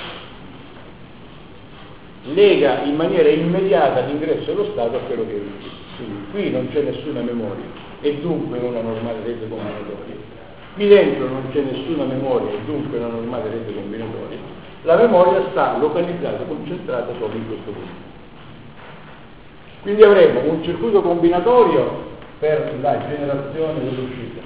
lega in maniera immediata l'ingresso dello stato a quello che è uscito. Quindi qui non c'è nessuna memoria e dunque una normale rete combinatoria. Qui dentro non c'è nessuna memoria e dunque una normale rete combinatoria. La memoria sta localizzata, concentrata solo in questo punto. Quindi avremo un circuito combinatorio per la generazione dell'uscita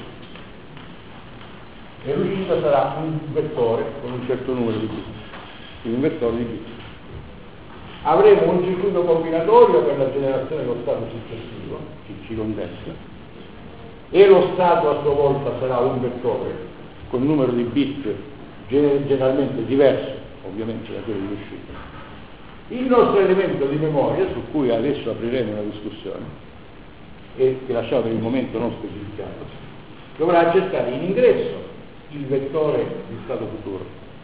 e l'uscita sarà un vettore con un certo numero di bit, quindi un vettore di bit. Avremo un circuito combinatorio per la generazione dello stato successivo, C condensa, e lo stato a sua volta sarà un vettore con numero di bit generalmente diverso, ovviamente da quello di uscita. Il nostro elemento di memoria, su cui adesso apriremo una discussione, e che lasciamo per il momento non specificato, dovrà accettare in ingresso il vettore di stato futuro,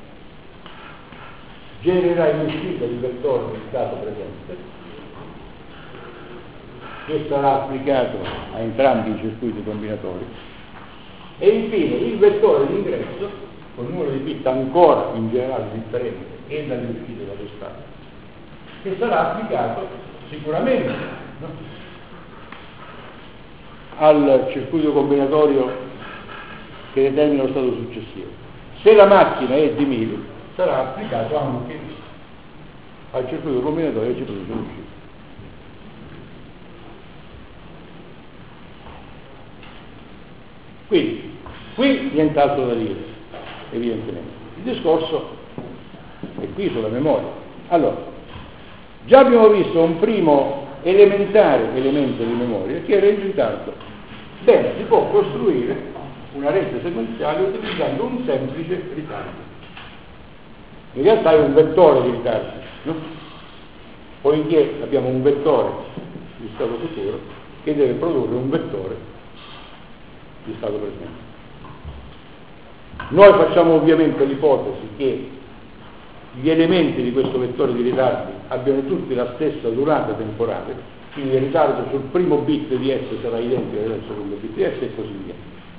genererà in uscita il vettore di stato presente, che sarà applicato a entrambi i circuiti combinatori, e infine il vettore di ingresso con numero di bit ancora in generale differente e dalle uscite dallo stato, che sarà applicato sicuramente, no, al circuito combinatorio che determina lo stato successivo. Se la macchina è di 1000 sarà applicato anche al circuito combinatorio che ci produce l'uscita. Quindi, qui nient'altro da dire, evidentemente. Il discorso è qui sulla memoria. Allora, già abbiamo visto un primo elementare elemento di memoria che era il ritardo. Bene, si può costruire una rete sequenziale utilizzando un semplice ritardo. In realtà è un vettore di ritardi, no? Poiché abbiamo un vettore di stato futuro che deve produrre un vettore di stato presente. Noi facciamo ovviamente l'ipotesi che gli elementi di questo vettore di ritardi abbiano tutti la stessa durata temporale, quindi il ritardo sul primo bit di S sarà identico al secondo bit di S e così via.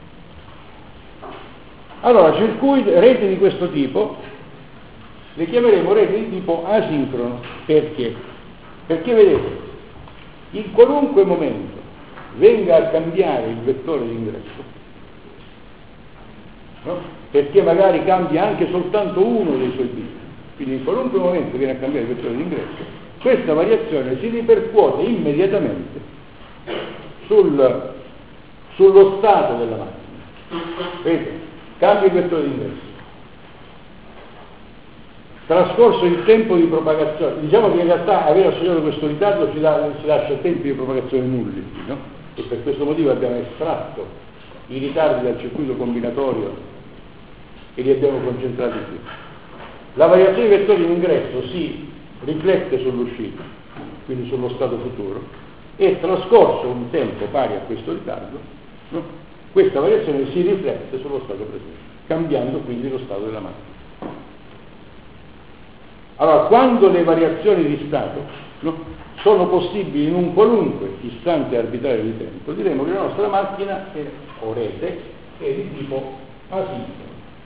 Allora, reti di questo tipo le chiameremo reti di tipo asincrono. Perché? Perché vedete, in qualunque momento venga a cambiare il vettore d'ingresso, no? Perché magari cambia anche soltanto uno dei suoi bit, quindi in qualunque momento viene a cambiare il vettore d'ingresso, questa variazione si ripercuote immediatamente sullo stato della macchina. Vedete? Cambia il vettore d'ingresso. Trascorso il tempo di propagazione, diciamo che in realtà aver associato questo ritardo ci lascia tempi di propagazione nulli, no? E per questo motivo abbiamo estratto i ritardi dal circuito combinatorio e li abbiamo concentrati qui. La variazione dei vettori in ingresso si riflette sull'uscita, quindi sullo stato futuro, e trascorso un tempo pari a questo ritardo, no? Questa variazione si riflette sullo stato presente, cambiando quindi lo stato della macchina. Allora, quando le variazioni di stato, no, sono possibili in un qualunque istante arbitrario di tempo, diremo che la nostra macchina o rete è di tipo asincrono.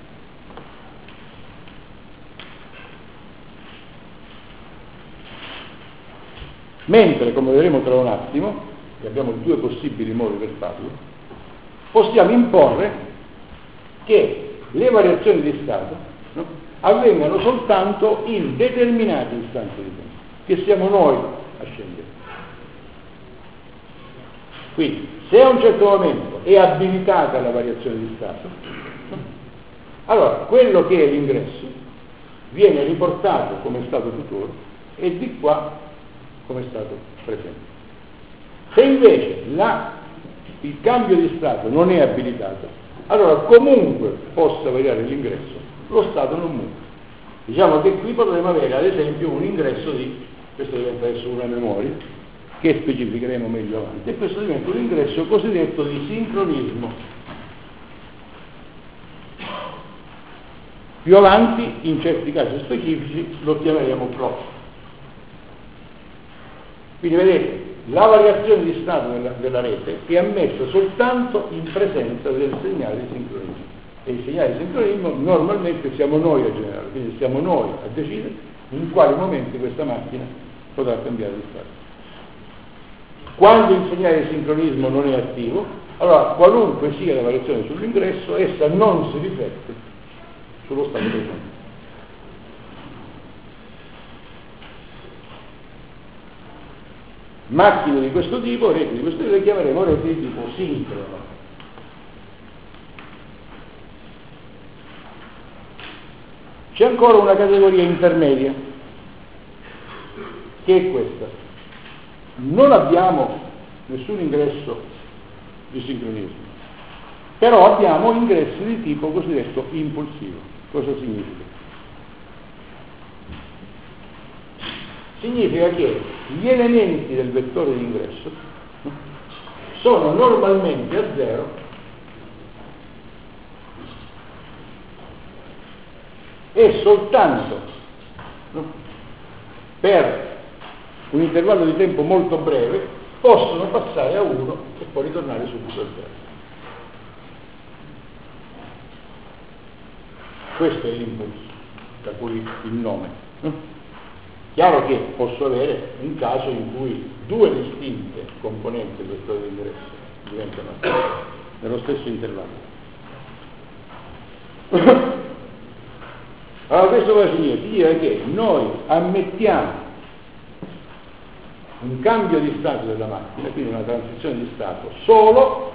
Mentre, come vedremo tra un attimo, e abbiamo due possibili modi per farlo, possiamo imporre che le variazioni di stato, no, avvengano soltanto in determinati istanti di tempo, che siamo noi a scegliere. Quindi, se a un certo momento è abilitata la variazione di stato, allora quello che è l'ingresso viene riportato come stato futuro e di qua come stato presente. Se invece il cambio di stato non è abilitato, allora comunque possa variare l'ingresso, lo stato non muta. Diciamo che qui potremmo avere ad esempio un ingresso questo diventa adesso una memoria, che specificheremo meglio avanti, e questo diventa un ingresso cosiddetto di sincronismo. Più avanti, in certi casi specifici, lo chiameremo clock. Quindi vedete, la variazione di stato della rete è ammessa soltanto in presenza del segnale di sincronismo. E il segnale di sincronismo normalmente siamo noi a generare, quindi siamo noi a decidere in quali momenti questa macchina potrà cambiare di stato. Quando il segnale di sincronismo non è attivo, allora qualunque sia la variazione sull'ingresso, essa non si riflette sullo stato presente. Macchine di questo tipo, reti di questo tipo, le chiameremo reti di tipo sincrono. C'è ancora una categoria intermedia, che è questa. Non abbiamo nessun ingresso di sincronismo, però abbiamo ingressi di tipo cosiddetto impulsivo. Cosa significa? Significa che gli elementi del vettore di ingresso sono normalmente a zero e soltanto per un intervallo di tempo molto breve possono passare a 1 e poi ritornare subito a 0. Questo è l'impulso, da cui il nome. Chiaro che posso avere un caso in cui due distinte componenti del vettore di ingresso diventano nello stesso intervallo. Allora questo cosa significa? Significa che noi ammettiamo un cambio di stato della macchina, quindi una transizione di stato, solo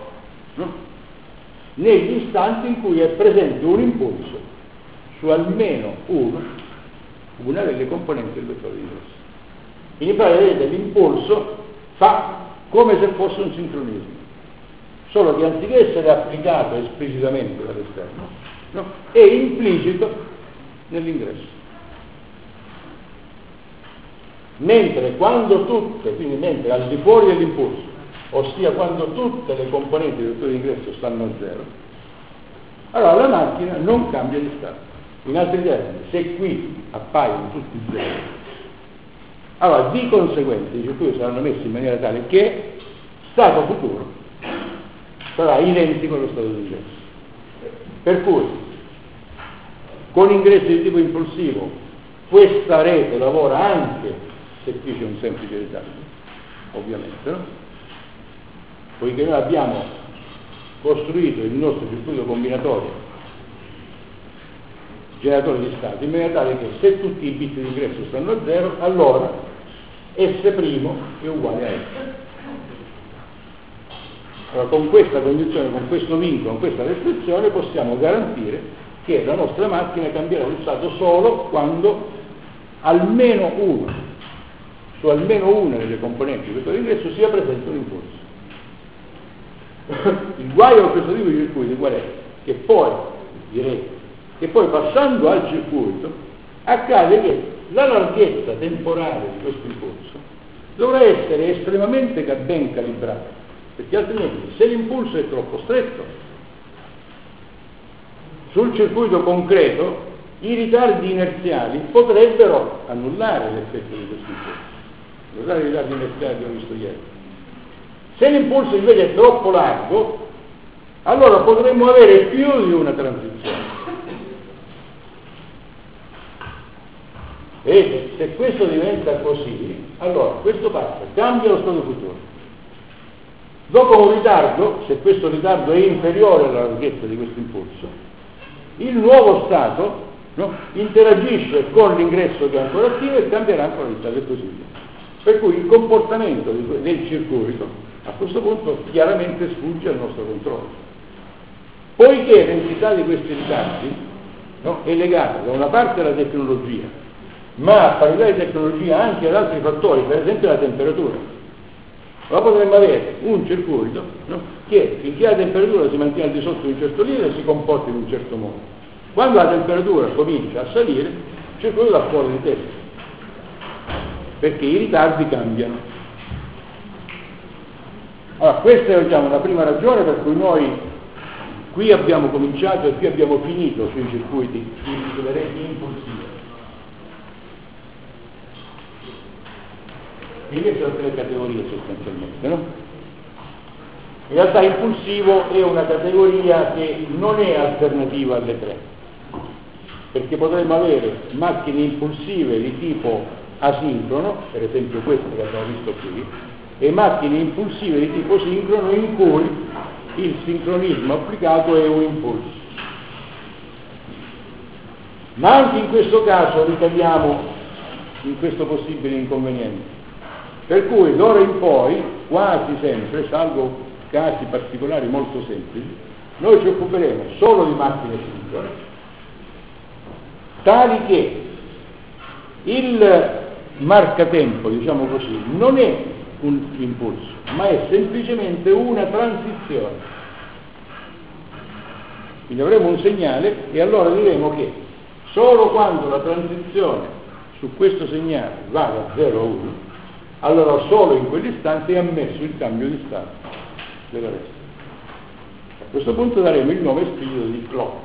negli istanti in cui è presente un impulso su almeno una delle componenti del vettore di ingresso. Quindi vedete, l'impulso fa come se fosse un sincronismo, solo che anziché essere applicato esplicitamente dall'esterno, è implicito nell'ingresso. Mentre mentre al di fuori dell'impulso, ossia quando tutte le componenti del vettore di ingresso stanno a zero, allora la macchina non cambia di stato. In altri termini, se qui appaiono tutti zero, allora di conseguenza i circuiti saranno messi in maniera tale che stato futuro sarà identico allo stato di ingresso. Per cui con ingressi di tipo impulsivo questa rete lavora anche se qui c'è un semplice ritardo, ovviamente, no? Poiché noi abbiamo costruito il nostro circuito combinatorio generatore di stato in maniera tale che se tutti i bit di ingresso stanno a zero, allora S' è uguale a S. Allora con questa condizione, con questo vincolo, con questa restrizione possiamo garantire che la nostra macchina cambierà di stato solo quando almeno su almeno una delle componenti del vettore di ingresso sia presente un impulso. Il guaio con questo tipo di circuiti qual è? Che poi passando al circuito accade che la larghezza temporale di questo impulso dovrà essere estremamente ben calibrata, perché altrimenti se l'impulso è troppo stretto, sul circuito concreto i ritardi inerziali potrebbero annullare l'effetto di questo impulso. Guardate i ritardi inerziali che ho visto ieri. Se l'impulso invece è troppo largo, allora potremmo avere più di una transizione. E se questo diventa così, allora questo passa, cambia lo stato futuro. Dopo un ritardo, se questo ritardo è inferiore alla larghezza di questo impulso, il nuovo stato interagisce con l'ingresso che è ancora attivo e cambierà ancora il stato, e così via. Per cui il comportamento del circuito a questo punto chiaramente sfugge al nostro controllo. Poiché l'entità di questi ritardi è legata da una parte alla tecnologia, ma a parità di tecnologia anche ad altri fattori, per esempio la temperatura. Allora potremmo avere un circuito che finché la temperatura si mantiene al di sotto di un certo livello si comporta in un certo modo. Quando la temperatura comincia a salire, il circuito va fuori di testa, perché i ritardi cambiano. Allora questa è una prima ragione per cui noi qui abbiamo cominciato e qui abbiamo finito sui circuiti sulle reti impulsive. E queste sono tre categorie sostanzialmente, no? In realtà impulsivo è una categoria che non è alternativa alle tre, perché potremmo avere macchine impulsive di tipo asincrono, per esempio queste che abbiamo visto qui, e macchine impulsive di tipo sincrono in cui il sincronismo applicato è un impulso. Ma anche in questo caso ricadiamo in questo possibile inconveniente, per cui d'ora in poi, quasi sempre, salvo casi particolari molto semplici, noi ci occuperemo solo di macchine sincrone, tali che il marcatempo, diciamo così, non è un impulso, ma è semplicemente una transizione. Quindi avremo un segnale e allora diremo che solo quando la transizione su questo segnale va da 0 a 1, allora solo in quell'istante è ammesso il cambio di stato della resta. A questo punto daremo il nome esplicito di clock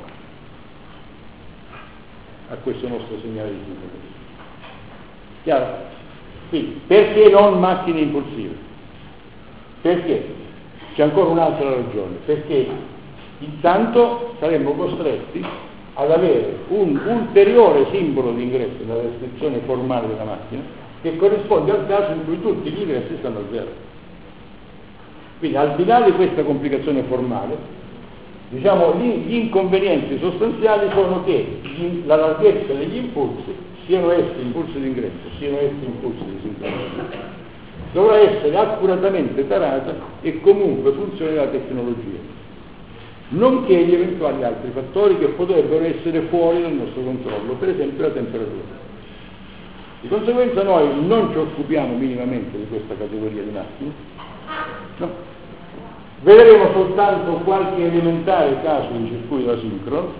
a questo nostro segnale di sincronismo. Chiaro? Quindi, perché non macchine impulsive? Perché? C'è ancora un'altra ragione, perché intanto saremmo costretti ad avere un ulteriore simbolo di ingresso nella descrizione formale della macchina che corrisponde al caso in cui tutti gli ingressi stanno a 0. Quindi al di là di questa complicazione formale, diciamo, gli inconvenienti sostanziali sono che la larghezza degli impulsi, siano essi impulsi di ingresso, siano essi impulsi di sincronismo, dovrà essere accuratamente tarata e comunque funzione della tecnologia, nonché gli eventuali altri fattori che potrebbero essere fuori dal nostro controllo, per esempio la temperatura. Di conseguenza noi non ci occupiamo minimamente di questa categoria di macchine, no? Vedremo soltanto qualche elementare caso di circuito asincrono,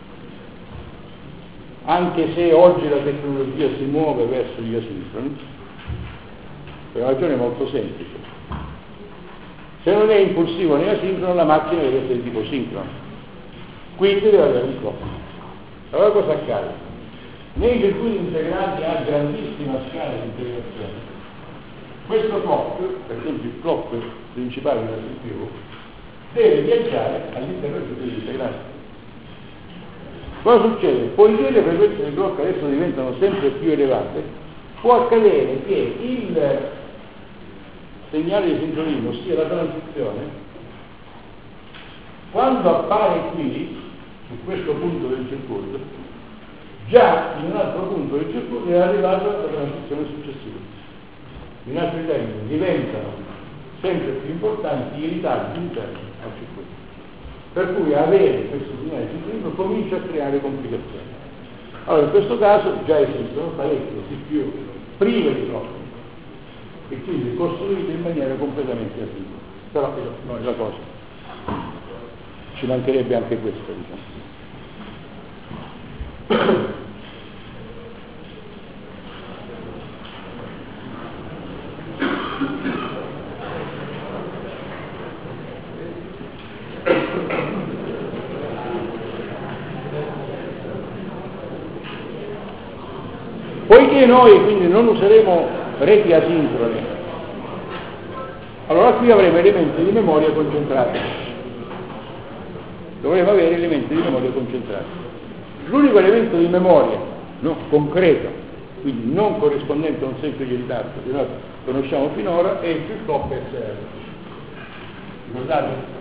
anche se oggi la tecnologia si muove verso gli asincroni, per una ragione molto semplice. Se non è impulsivo né asincrono, la macchina deve essere di tipo sincrono, quindi deve avere un clock. Allora cosa accade? Nei circuiti integrati a grandissima scala di integrazione, questo clock, per esempio il clock principale della CPU, deve viaggiare all'interno del circuito integrato. Cosa succede? Poiché le frequenze del clock adesso diventano sempre più elevate, può accadere che il segnale di sincronismo, ossia la transizione, quando appare qui, su questo punto del circuito, già in un altro punto del circuito è arrivata la transizione successiva. In altri termini, diventano sempre più importanti i ritardi interni al circuito. Per cui avere questo segnale di sincronismo comincia a creare complicazioni. Allora, in questo caso già esistono parecchie CPU prive di clock e quindi costruite in maniera completamente asincrona. Però noi la cosa ci mancherebbe anche questa, diciamo. Poiché noi quindi non useremo reti asincrone, allora qui avremo elementi di memoria concentrati. Dovremo avere elementi di memoria concentrati. L'unico elemento di memoria concreto, quindi non corrispondente a un semplice ritardo che noi conosciamo finora, è il flip-flop SR. Ricordate?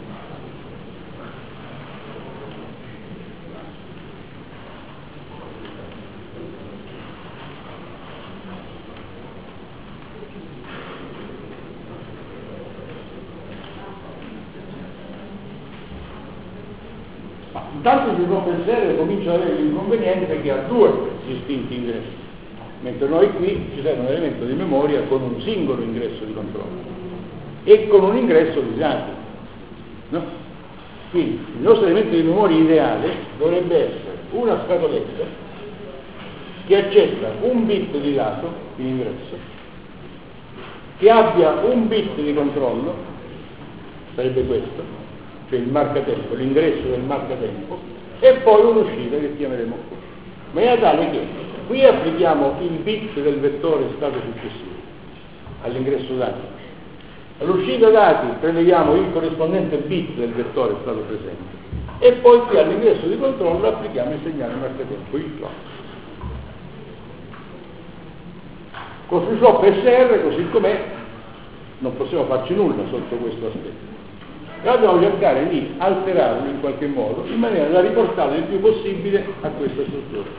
Intanto il flip-flop SR comincia ad avere l'inconveniente che ha due distinti ingressi, mentre noi qui ci serve un elemento di memoria con un singolo ingresso di controllo e con un ingresso di dati, no? Quindi il nostro elemento di memoria ideale dovrebbe essere una scatoletta che accetta un bit di dato in ingresso, che abbia un bit di controllo, sarebbe questo, cioè il marcatempo, l'ingresso del marcatempo, e poi un'uscita che chiameremo qui, in maniera tale che qui applichiamo il bit del vettore stato successivo all'ingresso dati, all'uscita dati preleviamo il corrispondente bit del vettore stato presente e poi qui all'ingresso di controllo applichiamo il segnale marcatempo, il clock. Con flip-flop SR, così com'è, non possiamo farci nulla sotto questo aspetto. Però dobbiamo cercare di alterarlo in qualche modo in maniera da riportarlo il più possibile a questa struttura.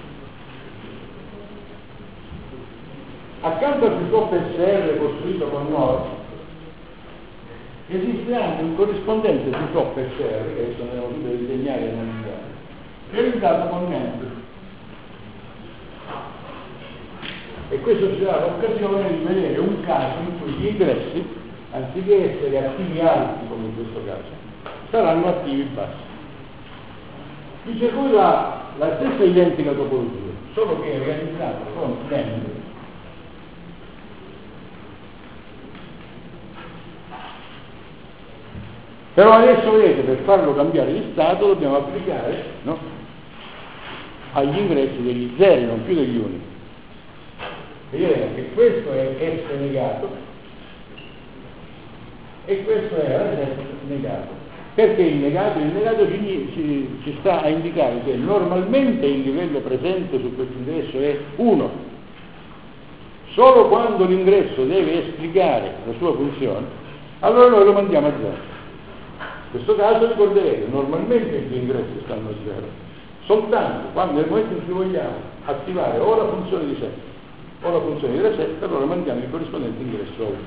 Accanto al flip-flop SR costruito con NOR esiste anche un corrispondente flip-flop SR, che adesso andiamo subito a disegnare e analizzare, realizzato con NAND. E questo ci dà l'occasione di vedere un caso in cui gli ingressi, anziché essere attivi alti come in questo caso, saranno attivi bassi. Dice qui la stessa identica topologia, solo che è realizzata con NAND. Però adesso vedete, per farlo cambiare di stato dobbiamo applicare, no, agli ingressi degli zeri, non più degli uni. Vedete che questo è S negato e questo è reset negato. Perché il negato? Il negato ci sta a indicare che normalmente il livello presente su questo ingresso è 1. Solo quando l'ingresso deve esplicare la sua funzione, allora noi lo mandiamo a 0. In questo caso ricorderete, normalmente gli ingressi stanno a 0, soltanto quando nel momento in cui vogliamo attivare o la funzione di set o la funzione di reset, allora mandiamo il corrispondente ingresso a 1.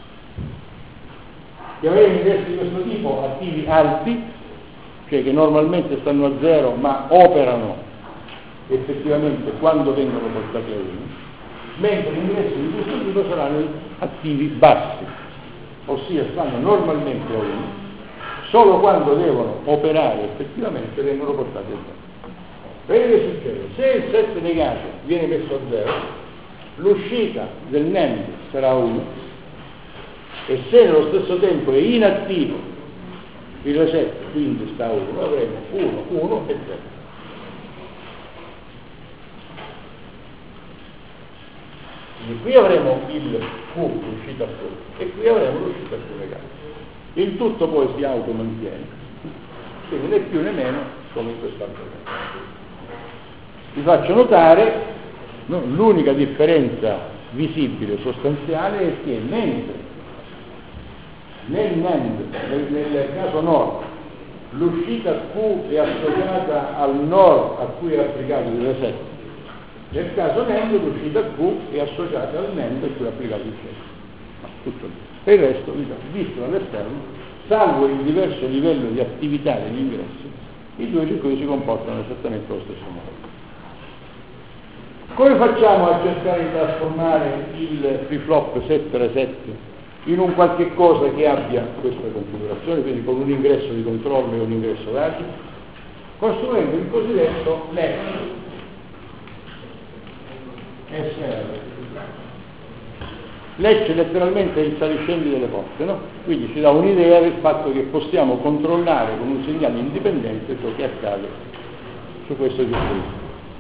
E avere ingressi di questo tipo attivi alti, cioè che normalmente stanno a 0 ma operano effettivamente quando vengono portati a 1, mentre gli ingressi di questo tipo saranno attivi bassi, ossia stanno normalmente a 1, solo quando devono operare effettivamente vengono portati a 0. Vedete che succede? Se il set negato viene messo a 0, l'uscita del NAND sarà 1, e se nello stesso tempo è inattivo il reset, quindi sta a 1, avremo 1, 1 e 0. Quindi qui avremo il Q, l'uscita Q, e qui avremo l'uscita Q negata. Il tutto poi si automantiene, quindi né più né meno come in quest'altro caso. Vi faccio notare, no, l'unica differenza visibile, sostanziale, è che mentre nel NAND, nel caso NOR, l'uscita Q è associata al NOR a cui è applicato il reset, nel caso NAND l'uscita Q è associata al NAND a cui è applicato il reset. Tutto lì. E il resto, visto dall'esterno, salvo il diverso livello di attività degli ingressi, i due circuiti si comportano esattamente allo stesso modo. Come facciamo a cercare di trasformare il flip-flop set reset in un qualche cosa che abbia questa configurazione, quindi con un ingresso di controllo e un ingresso dati? Costruendo il cosiddetto latch SR. Latch letteralmente è il saliscendi delle porte, no? Quindi ci dà un'idea del fatto che possiamo controllare con un segnale indipendente ciò che accade su questo circuito.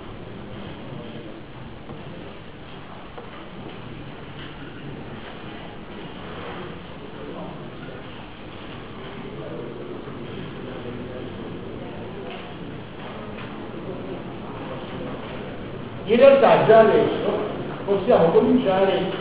In realtà già adesso possiamo cominciare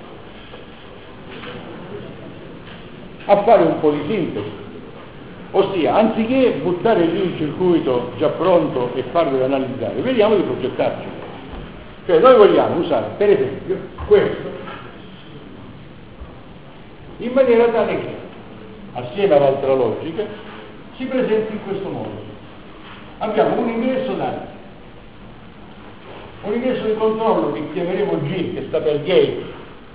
a fare un po' di sintesi, ossia anziché buttare lì un circuito già pronto e farlo analizzare, vediamo di progettarci. Cioè noi vogliamo usare per esempio questo in maniera tale che assieme all'altra logica si presenti in questo modo. Abbiamo un ingresso dati, un ingresso di controllo che chiameremo G, che sta per gate,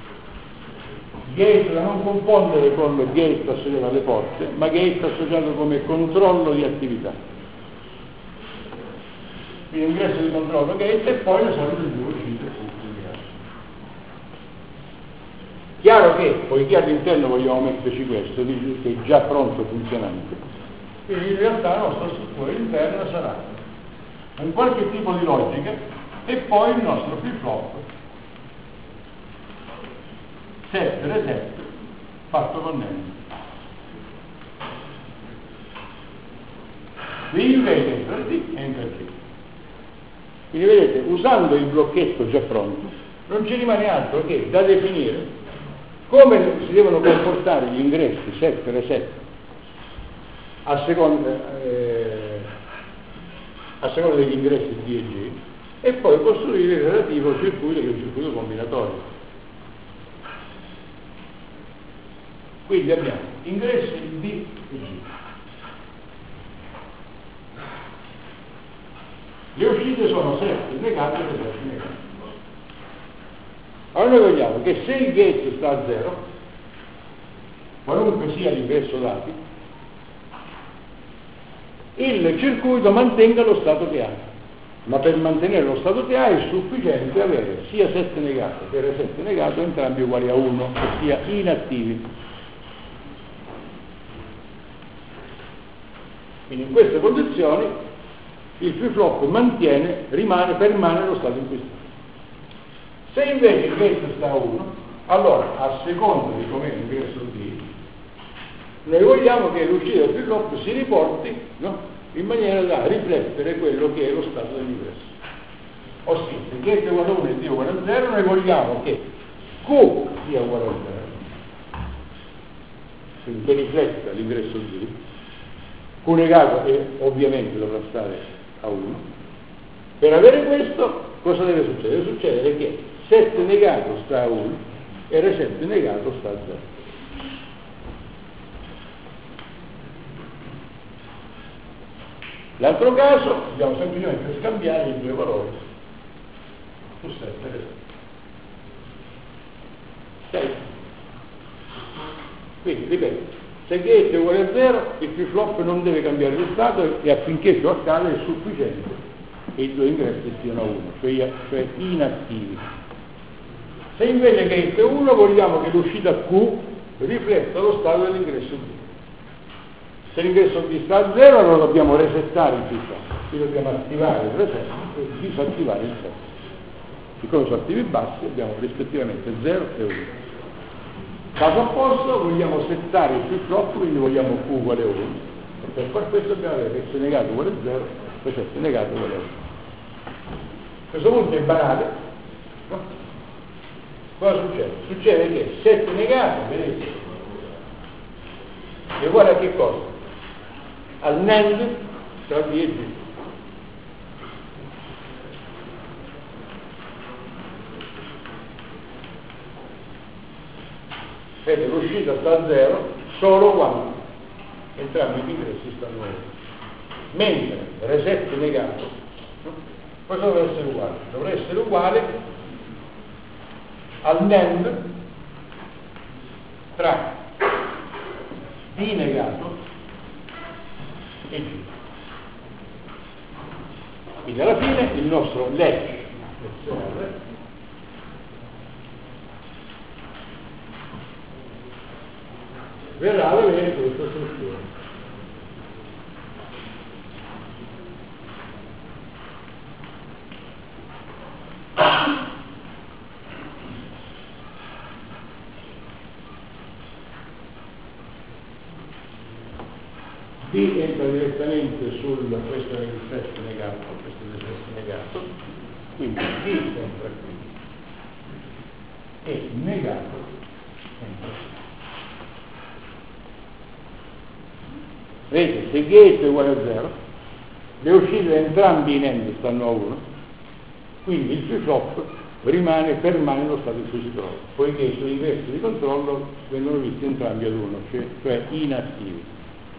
gate da non confondere con il gate associato alle porte, ma gate associato come controllo di attività. Quindi ingresso di controllo gate e poi le solite due uscite. Chiaro che, poiché all'interno vogliamo metterci questo, che è già pronto funzionante, quindi in realtà la nostra struttura interna sarà un qualche tipo di logica e poi il nostro flip-flop set reset fatto con NAND. Qui invece entra D e entra G. Quindi vedete, usando il blocchetto già pronto non ci rimane altro che da definire Come si devono comportare gli ingressi 7 reset a seconda degli ingressi D e G, e poi costruire il relativo circuito, che è un circuito combinatorio. Quindi abbiamo ingressi D e G. Le uscite sono 7 negate e 7 negate. Allora noi vogliamo che se il gate sta a 0, qualunque sia l'ingresso dati, il circuito mantenga lo stato che ha. Ma per mantenere lo stato che ha è sufficiente avere sia 7 negato che 7 negato entrambi uguali a 1, ossia inattivi. Quindi in queste condizioni il flip-flop permane lo stato in cui sta. Se invece il gate sta a 1, allora a seconda di com'è l'ingresso D, noi vogliamo che l'uscita del flip-flop si riporti, no? In maniera da riflettere quello che è lo stato dell'ingresso. Ossia, se gate è uguale a 1 e D è uguale a 0, noi vogliamo che Q sia uguale a 0, quindi che rifletta l'ingresso D. Q negato ovviamente dovrà stare a 1. Per avere questo, cosa deve succedere? Deve succedere che 7 negato sta a 1 e R7 negato sta a 0. L'altro caso dobbiamo semplicemente scambiare i due valori su 7 6. Quindi ripeto, se gate è uguale a 0, il flip-flop non deve cambiare di stato, e affinché ciò accada è sufficiente che i due ingressi siano a 1, cioè inattivi. Se invece gate è 1, vogliamo che l'uscita Q rifletta lo stato dell'ingresso D. Se l'ingresso D sta a 0, allora dobbiamo resettare il flip-flop, quindi dobbiamo attivare il reset e disattivare il set. Siccome sono attivi bassi, abbiamo rispettivamente 0 e 1. Caso opposto, vogliamo settare il flip-flop, quindi vogliamo Q uguale a 1. E per far questo dobbiamo avere S negato uguale a 0 e S negato uguale a 1. A questo punto è banale, no? Cosa succede? Succede che 7 negato, vedete, è uguale a che cosa? Al NAND tra D e G. Vedete, l'uscita sta a 0 solo quando entrambi gli ingressi stanno a 1. Mentre reset negato, no? Cosa dovrebbe essere uguale? Dovrebbe essere uguale al NAND tra D negato e G. Quindi alla fine il nostro latch SR verrà ad avere questa struttura. D entra direttamente questo è il test negato, questo è il test negato, quindi D entra qui e negato entra qui. Vedete, se gate è uguale a 0, le uscite entrambi in end stanno a 1, quindi il flip-flop permane nello stato in cui si trova, poiché i suoi ingressi di controllo vengono visti entrambi ad 1, cioè inattivi.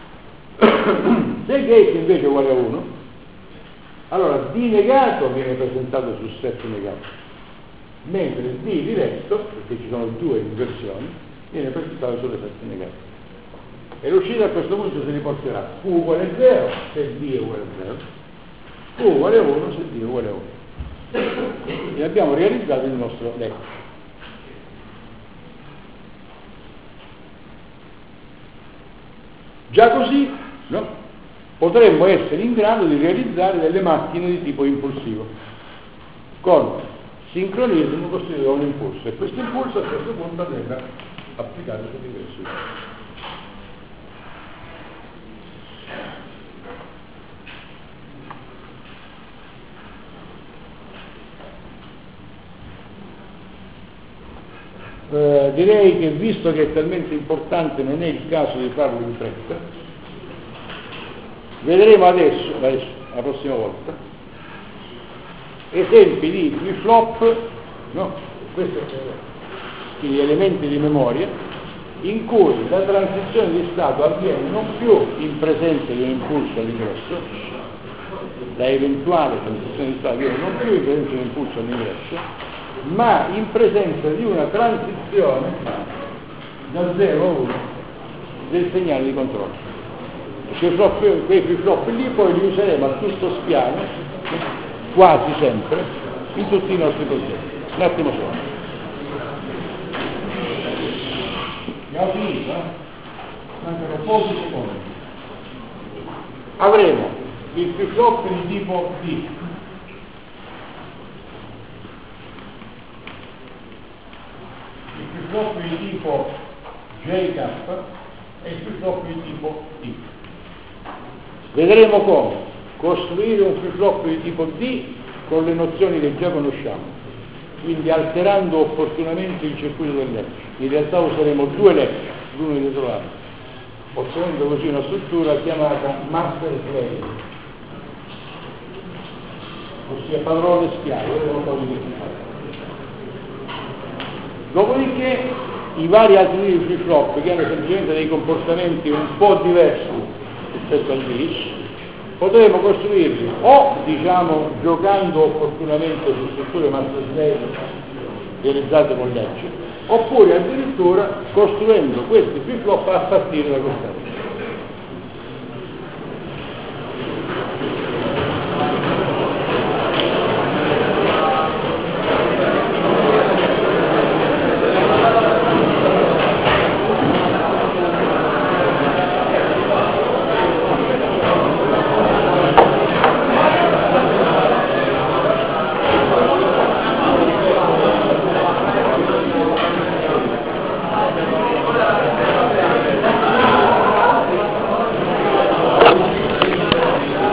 Se gate invece è uguale a 1, allora D negato viene presentato su 7 negato, mentre D diretto, perché ci sono due inversioni, viene presentato sulle 7 negato. E l'uscita a questo punto si riporterà Q uguale a 0 se D è uguale a 0, Q uguale a 1 se D è uguale a 1. E abbiamo realizzato il nostro latch. Già così, no? Potremmo essere in grado di realizzare delle macchine di tipo impulsivo con sincronismo costituito da un impulso, e questo impulso a questo punto andrà applicato sull'ingresso. direi che visto che è talmente importante non è il caso di farlo in fretta. Vedremo adesso la prossima volta, esempi di flip-flop, no? Questi sono gli elementi di memoria in cui la transizione di stato avviene non più in presenza di un impulso all'ingresso, la eventuale transizione di stato avviene non più in presenza di un impulso all'ingresso, ma in presenza di una transizione da 0 a 1 del segnale di controllo. Quei flip-flop lì poi li useremo a tutto spiano, quasi sempre, in tutti i nostri progetti. Un attimo solo. Abbiamo finito, mancano pochi secondi. Avremo il flip-flop di tipo D, il flip-flop di tipo JK e il flip-flop di tipo D. Vedremo come costruire un flip-flop di tipo D con le nozioni che già conosciamo, quindi alterando opportunamente il circuito del latch. In realtà useremo due latch, l'uno dietro l'altro, ottenendo così una struttura chiamata master slave, ossia padrone schiavo. Dopodiché i vari altri tipi di flip-flop che hanno semplicemente dei comportamenti un po' diversi rispetto al glitch, potremo costruirli o giocando opportunamente su strutture master slave realizzate con latch, oppure addirittura costruendo questi flip-flop a partire da questa.